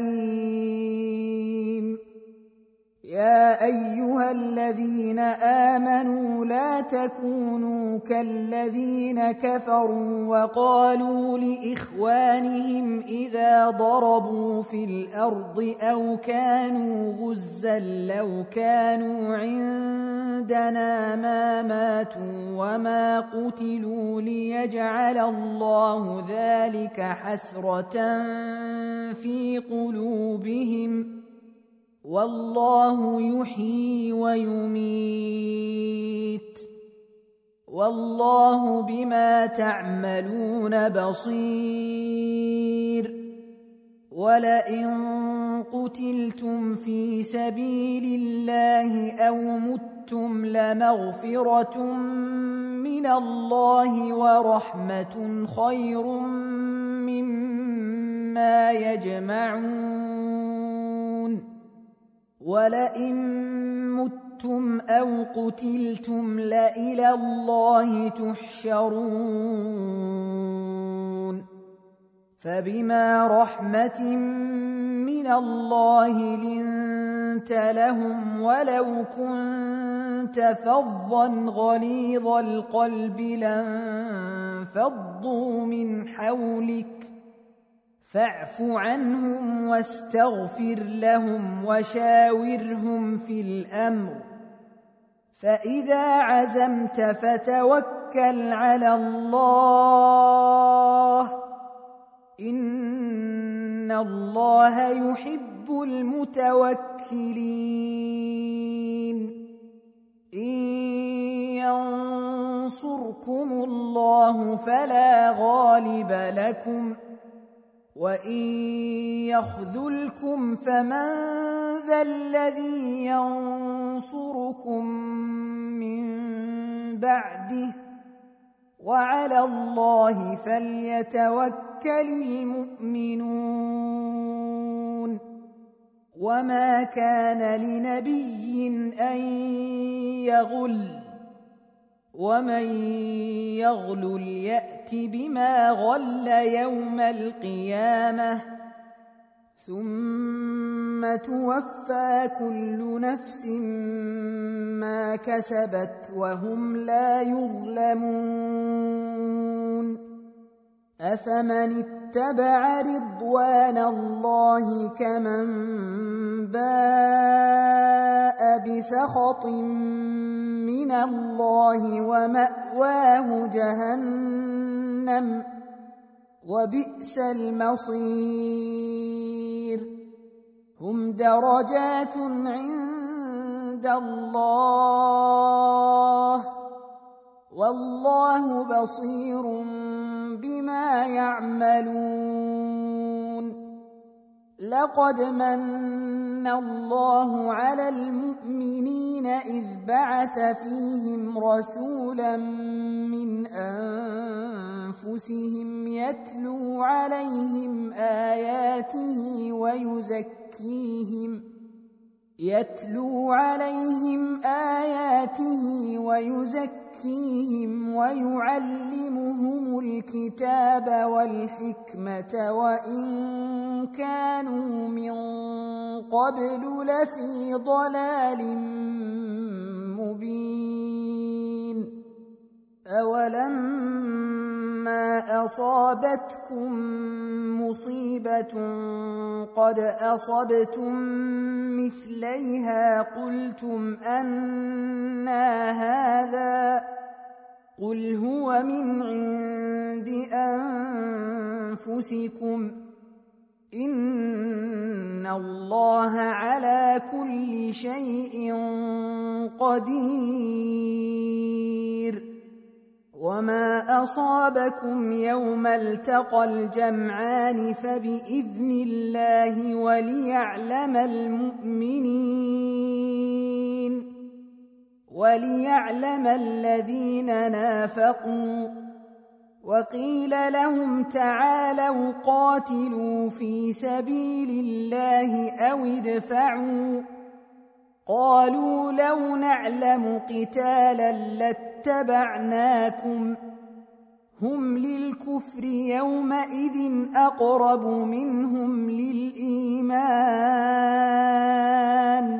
حليم يا أيها الذين آمنوا لا تكونوا كالذين كفروا وقالوا لإخوانهم إذا ضربوا في الأرض أو كانوا غزا لو كانوا عندنا ما ماتوا وما قتلوا ليجعل الله ذلك حسرة في قلوبهم والله يحيي ويميت والله بما تعملون بصير ولئن قتلتم في سبيل الله أو متم متم لمغفرة من الله ورحمة خير مما يجمعون ولئن متم أو قتلتم لإلى الله تحشرون فبما رحمة من الله لنت لهم ولو كنت فظا غليظ القلب لانفضوا من حولك فاعف عنهم واستغفر لهم وشاورهم في الأمر فإذا عزمت فتوكل على الله إن الله يحب المتوكلين إن ينصركم الله فلا غالب لكم وإن يخذلكم فمن ذا الذي ينصركم من بعده وعلى الله فليتوكل المؤمنون وما كان لنبي أن يغل ومن يغلل يأت بما غل يوم القيامة ثم توفى كل نفس ما كسبت وهم لا يظلمون أفمن اتبع رضوان الله كمن باء بسخط من الله ومأواه جهنم وبئس المصير هم درجات عند الله والله بصير بما يعملون لقد من الله على المؤمنين إذ بعث فيهم رسولا من أنفسهم يتلو عليهم آياته ويزكيهم يتلو عليهم آياته ويزكيهم ويعلمهم الكتاب والحكمة وإن كانوا من قبل لفي ضلال مبين أولما أصابتكم مصيبة قد أصبتم مثليها قلتم أنى هذا قل هو من عند أنفسكم إن الله على كل شيء قدير وما أصابكم يوم التقى الجمعان فبإذن الله وليعلم المؤمنين وليعلم الذين نافقوا وقيل لهم تعالوا قاتلوا في سبيل الله أو ادفعوا قالوا لو نعلم قتالا لاتبعناكم هم للكفر يومئذ أقرب منهم للإيمان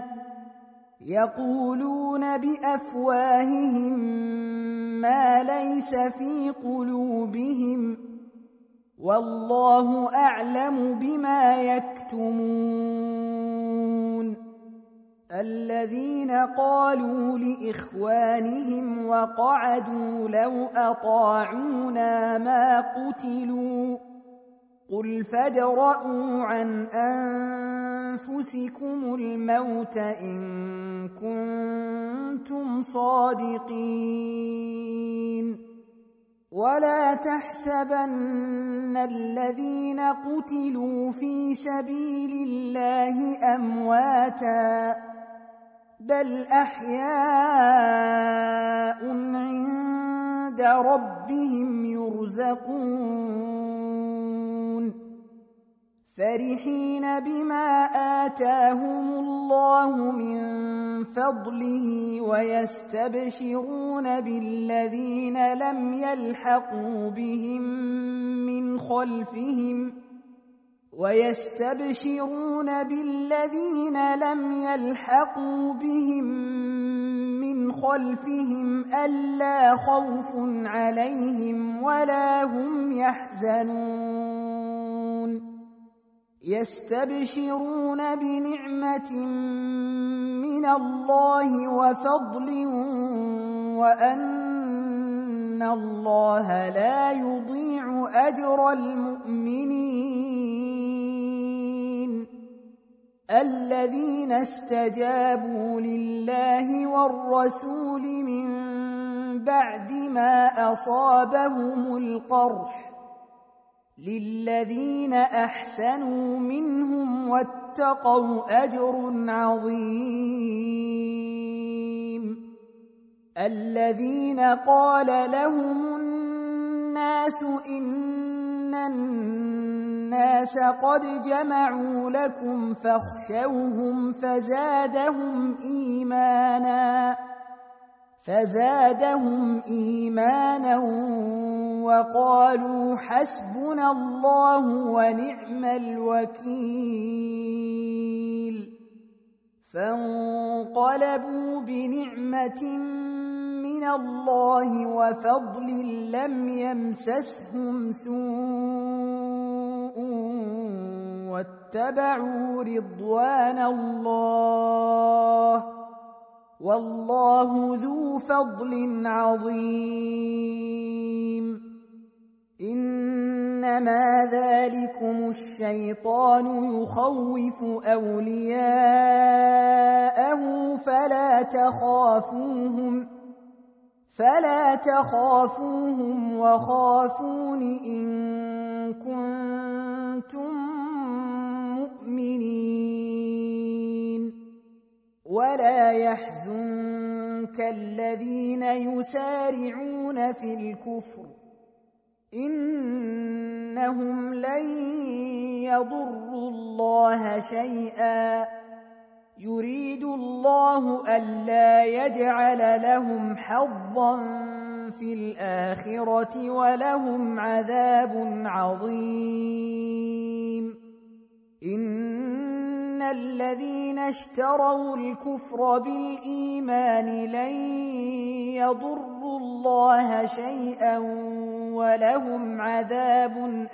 يقولون بأفواههم ما ليس في قلوبهم والله أعلم بما يكتمون الذين قالوا لإخوانهم وقعدوا لو أطاعونا ما قتلوا قل فادرءوا عن أنفسكم الموت إن كنتم صادقين ولا تحسبن الذين قتلوا في سبيل الله أمواتاً بل أحياء عند ربهم يرزقون فرحين بما آتاهم الله من فضله ويستبشرون بالذين لم يلحقوا بهم من خلفهم ويستبشرون بالذين لم يلحقوا بهم من خلفهم ألا خوف عليهم ولا هم يحزنون يستبشرون بنعمة من الله وفضل وأن الله لا يضيع أجر المؤمنين الذين استجابوا لله والرسول من بعد ما أصابهم القرح للذين أحسنوا منهم واتقوا أجر عظيم الذين قال لهم الناس إن الناس قد جمعوا لكم فاخشوهم فزادهم إيمانا فزادهم إيمانا وقالوا حسبنا الله ونعم الوكيل فانقلبوا بنعمة من الله وفضل لم يمسسهم سوء واتبعوا رضوان الله والله ذو فضل عظيم إنما ذلكم الشيطان يخوف أولياءه فلا تخافوهم فلا تخافوهم وخافون إن كنتم مؤمنين ولا يحزنك الذين يسارعون في الكفر إنهم لن يضروا الله شيئا يريد الله ألا يجعل لهم حظا في الآخرة ولهم عذاب عظيم إن الذين اشتروا الكفر بالإيمان لن يضروا الله شيئا ولهم عذاب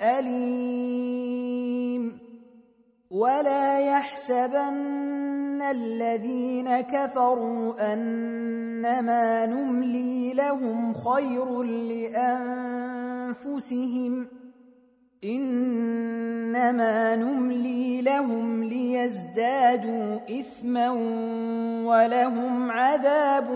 أليم ولا يحسبن الذين كفروا أنما نملي لهم خير لأنفسهم إنما نملي لهم ليزدادوا إثما ولهم عذاب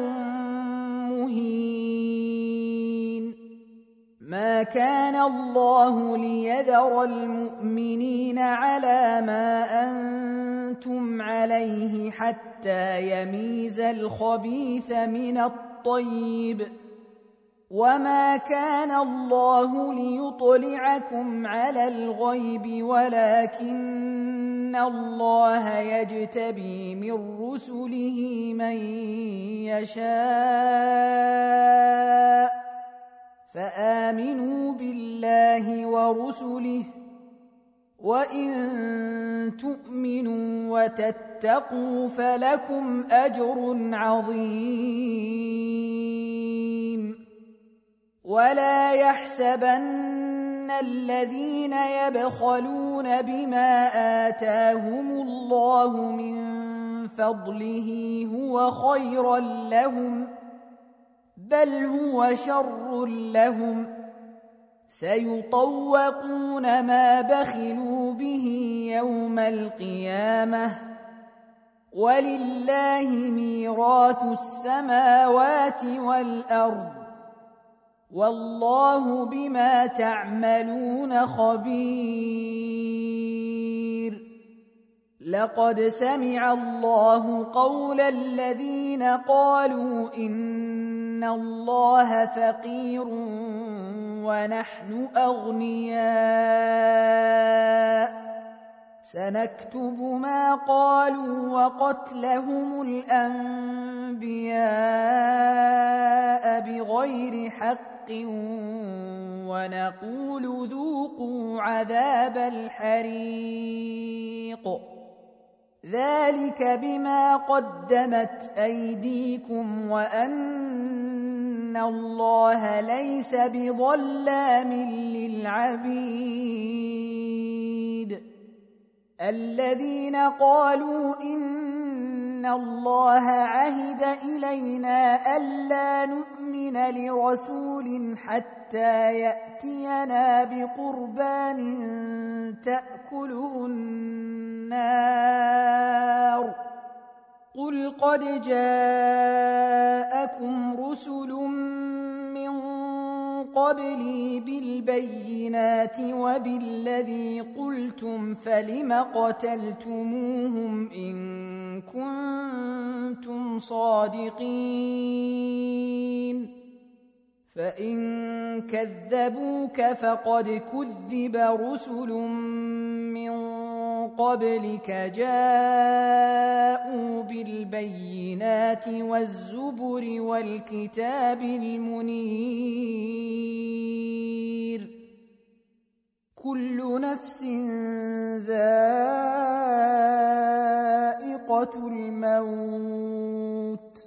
مهين ما كان الله ليذر المؤمنين على ما أنتم عليه حتى يميز الخبيث من الطيب وما كان الله ليطلعكم على الغيب ولكن الله يجتبي من رسله من يشاء فآمنوا بالله ورسله وإن تؤمنوا وتتقوا فلكم أجر عظيم ولا يحسبن الذين يبخلون بما آتاهم الله من فضله هو خيرا لهم بل هو شر لهم سيطوقون ما بخلوا به يوم القيامة ولله ميراث السماوات والأرض والله بما تعملون خبير لقد سمع الله قول الذين قالوا إن الله فقير ونحن أغنياء سنكتب ما قالوا وقتلهم الأنبياء بغير حق ونقول ذوقوا عذاب الحريق ذلك بما قدمت أيديكم وأن الله ليس بظلام للعبيد الذين قالوا إن الله عهد إلينا ألا نؤمن لرسول حتى يأتينا بقربان تأكله النار قل قد جاءكم رسل من قبلي بالبينات وبالذي قلتم فلم قتلتموهم إن كنتم صادقين فإن كذبوك فقد كذب رسل من قبلك جاءوا بالبينات والزبر والكتاب المنير كل نفس ذائقة الموت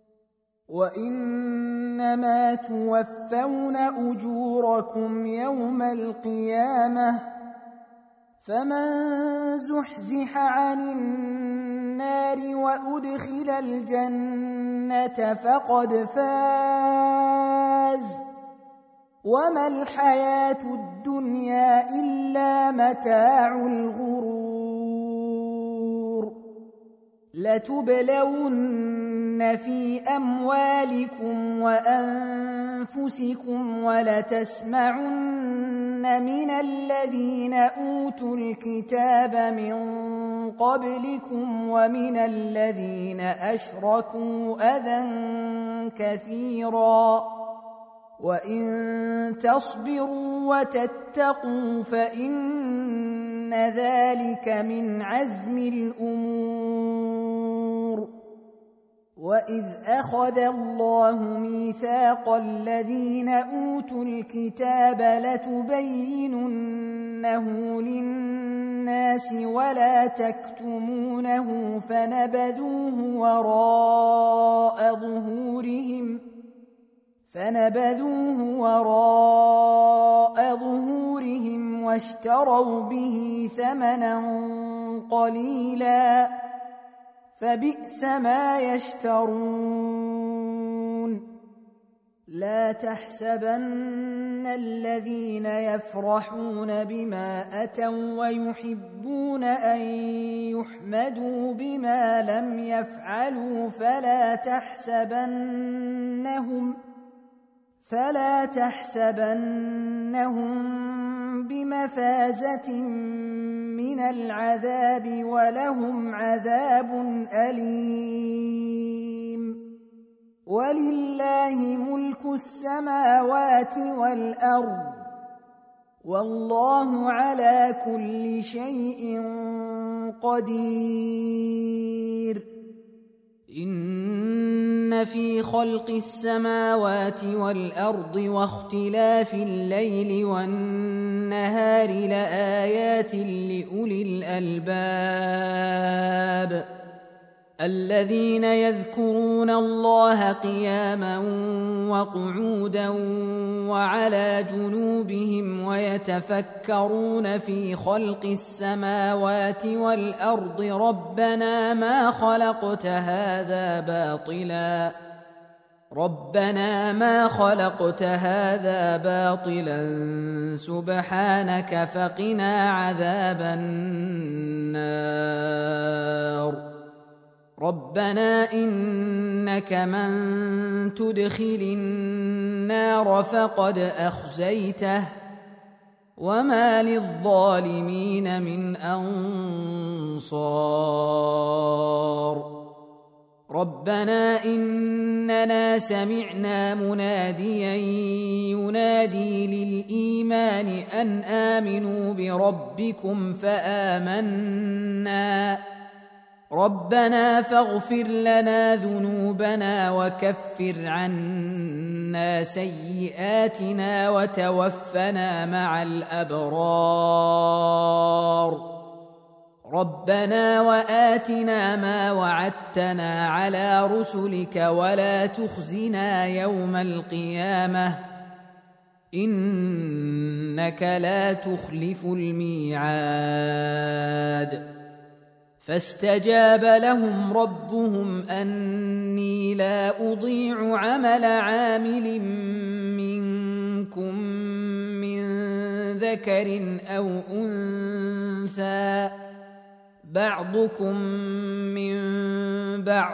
وإنما توفون أجوركم يوم القيامة فمن زحزح عن النار وأدخل الجنة فقد فاز وما الحياة الدنيا إلا متاع الغرور لتبلون في أموالكم وأنفسكم ولتسمعن من الذين أوتوا الكتاب من قبلكم ومن الذين أشركوا أذى كثيرا وإن تصبروا وتتقوا فإن ذلك من عزم الأمور وإذ أخذ الله ميثاق الذين أوتوا الكتاب لتبيننه للناس ولا تكتمونه فنبذوه وراء ظهورهم فنبذوه وراء ظهورهم واشتروا به ثمنا قليلا فبئس ما يشترون لا تحسبن الذين يفرحون بما أتوا ويحبون أن يحمدوا بما لم يفعلوا فلا تحسبنهم فلا تحسبنهم بمفازة من العذاب ولهم عذاب أليم ولله ملك السماوات والأرض والله على كل شيء قدير إن في خلق السماوات والأرض واختلاف الليل والنهار لآيات لأولي الألباب الذين يذكرون الله قياما وقعودا وعلى جنوبهم ويتفكرون في خلق السماوات والأرض ربنا ما خلقت هذا باطلا ربنا ما خلقت هذا باطلا سبحانك فقنا عذاب النار ربنا إنك من تدخل النار فقد أخزيته وما للظالمين من أنصار ربنا إننا سمعنا مناديا ينادي للإيمان أن آمنوا بربكم فآمنا ربنا فاغفر لنا ذنوبنا وكفر عنا سيئاتنا وتوفنا مع الأبرار ربنا وآتنا ما وعدتنا على رسلك ولا تخزنا يوم القيامة إنك لا تخلف الميعاد فاستجاب لهم ربهم أني لا أضيع عمل عامل منكم من ذكر أو أنثى بعضكم من بعض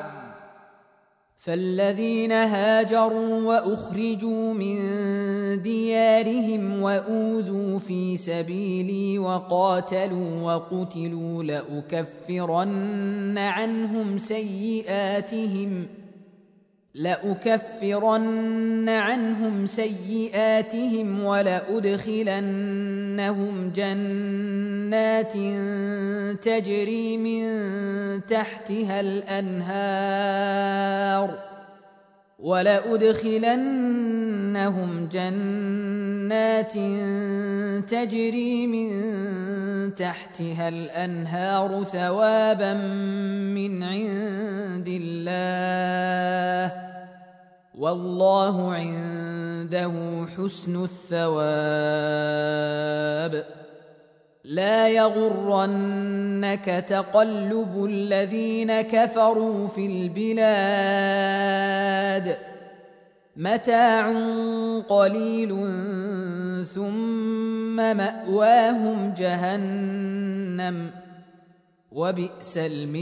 فالذين هاجروا وأخرجوا من ديارهم وأوذوا في سبيلي وقاتلوا وقتلوا لأكفرن عنهم سيئاتهم لأكفرن عنهم سيئاتهم ولأدخلنهم جنات تجري من تحتها الأنهار ولأدخلنهم جنات تجري من تحتها الأنهار ثوابا من عند الله والله عنده حسن الثواب لا يغرنك تقلب الذين كفروا في البلاد متاع قليل ثم مأواهم جهنم وبئس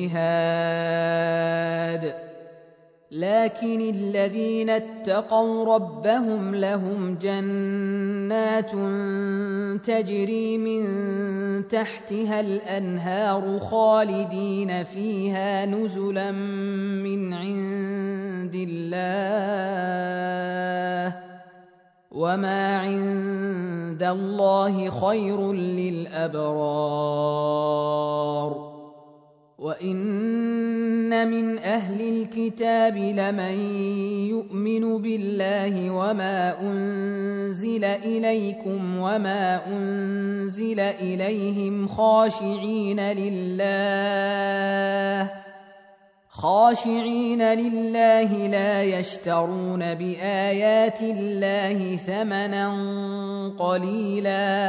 المهاد لكن الذين اتقوا ربهم لهم جنات تجري من تحتها الأنهار خالدين فيها نزلا من عند الله وما عند الله خير للأبرار وإن من أهل الكتاب لمن يؤمن بالله وما أنزل إليكم وما أنزل إليهم خاشعين لله خاشعين لله لا يشترون بآيات الله ثمنا قليلا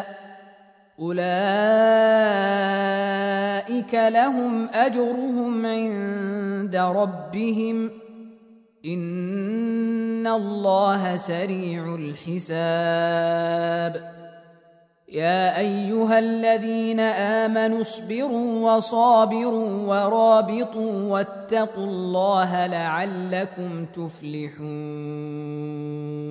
أولئك لهم أجرهم عند ربهم إن الله سريع الحساب يا أيها الذين آمنوا اصبروا وصابروا ورابطوا واتقوا الله لعلكم تفلحون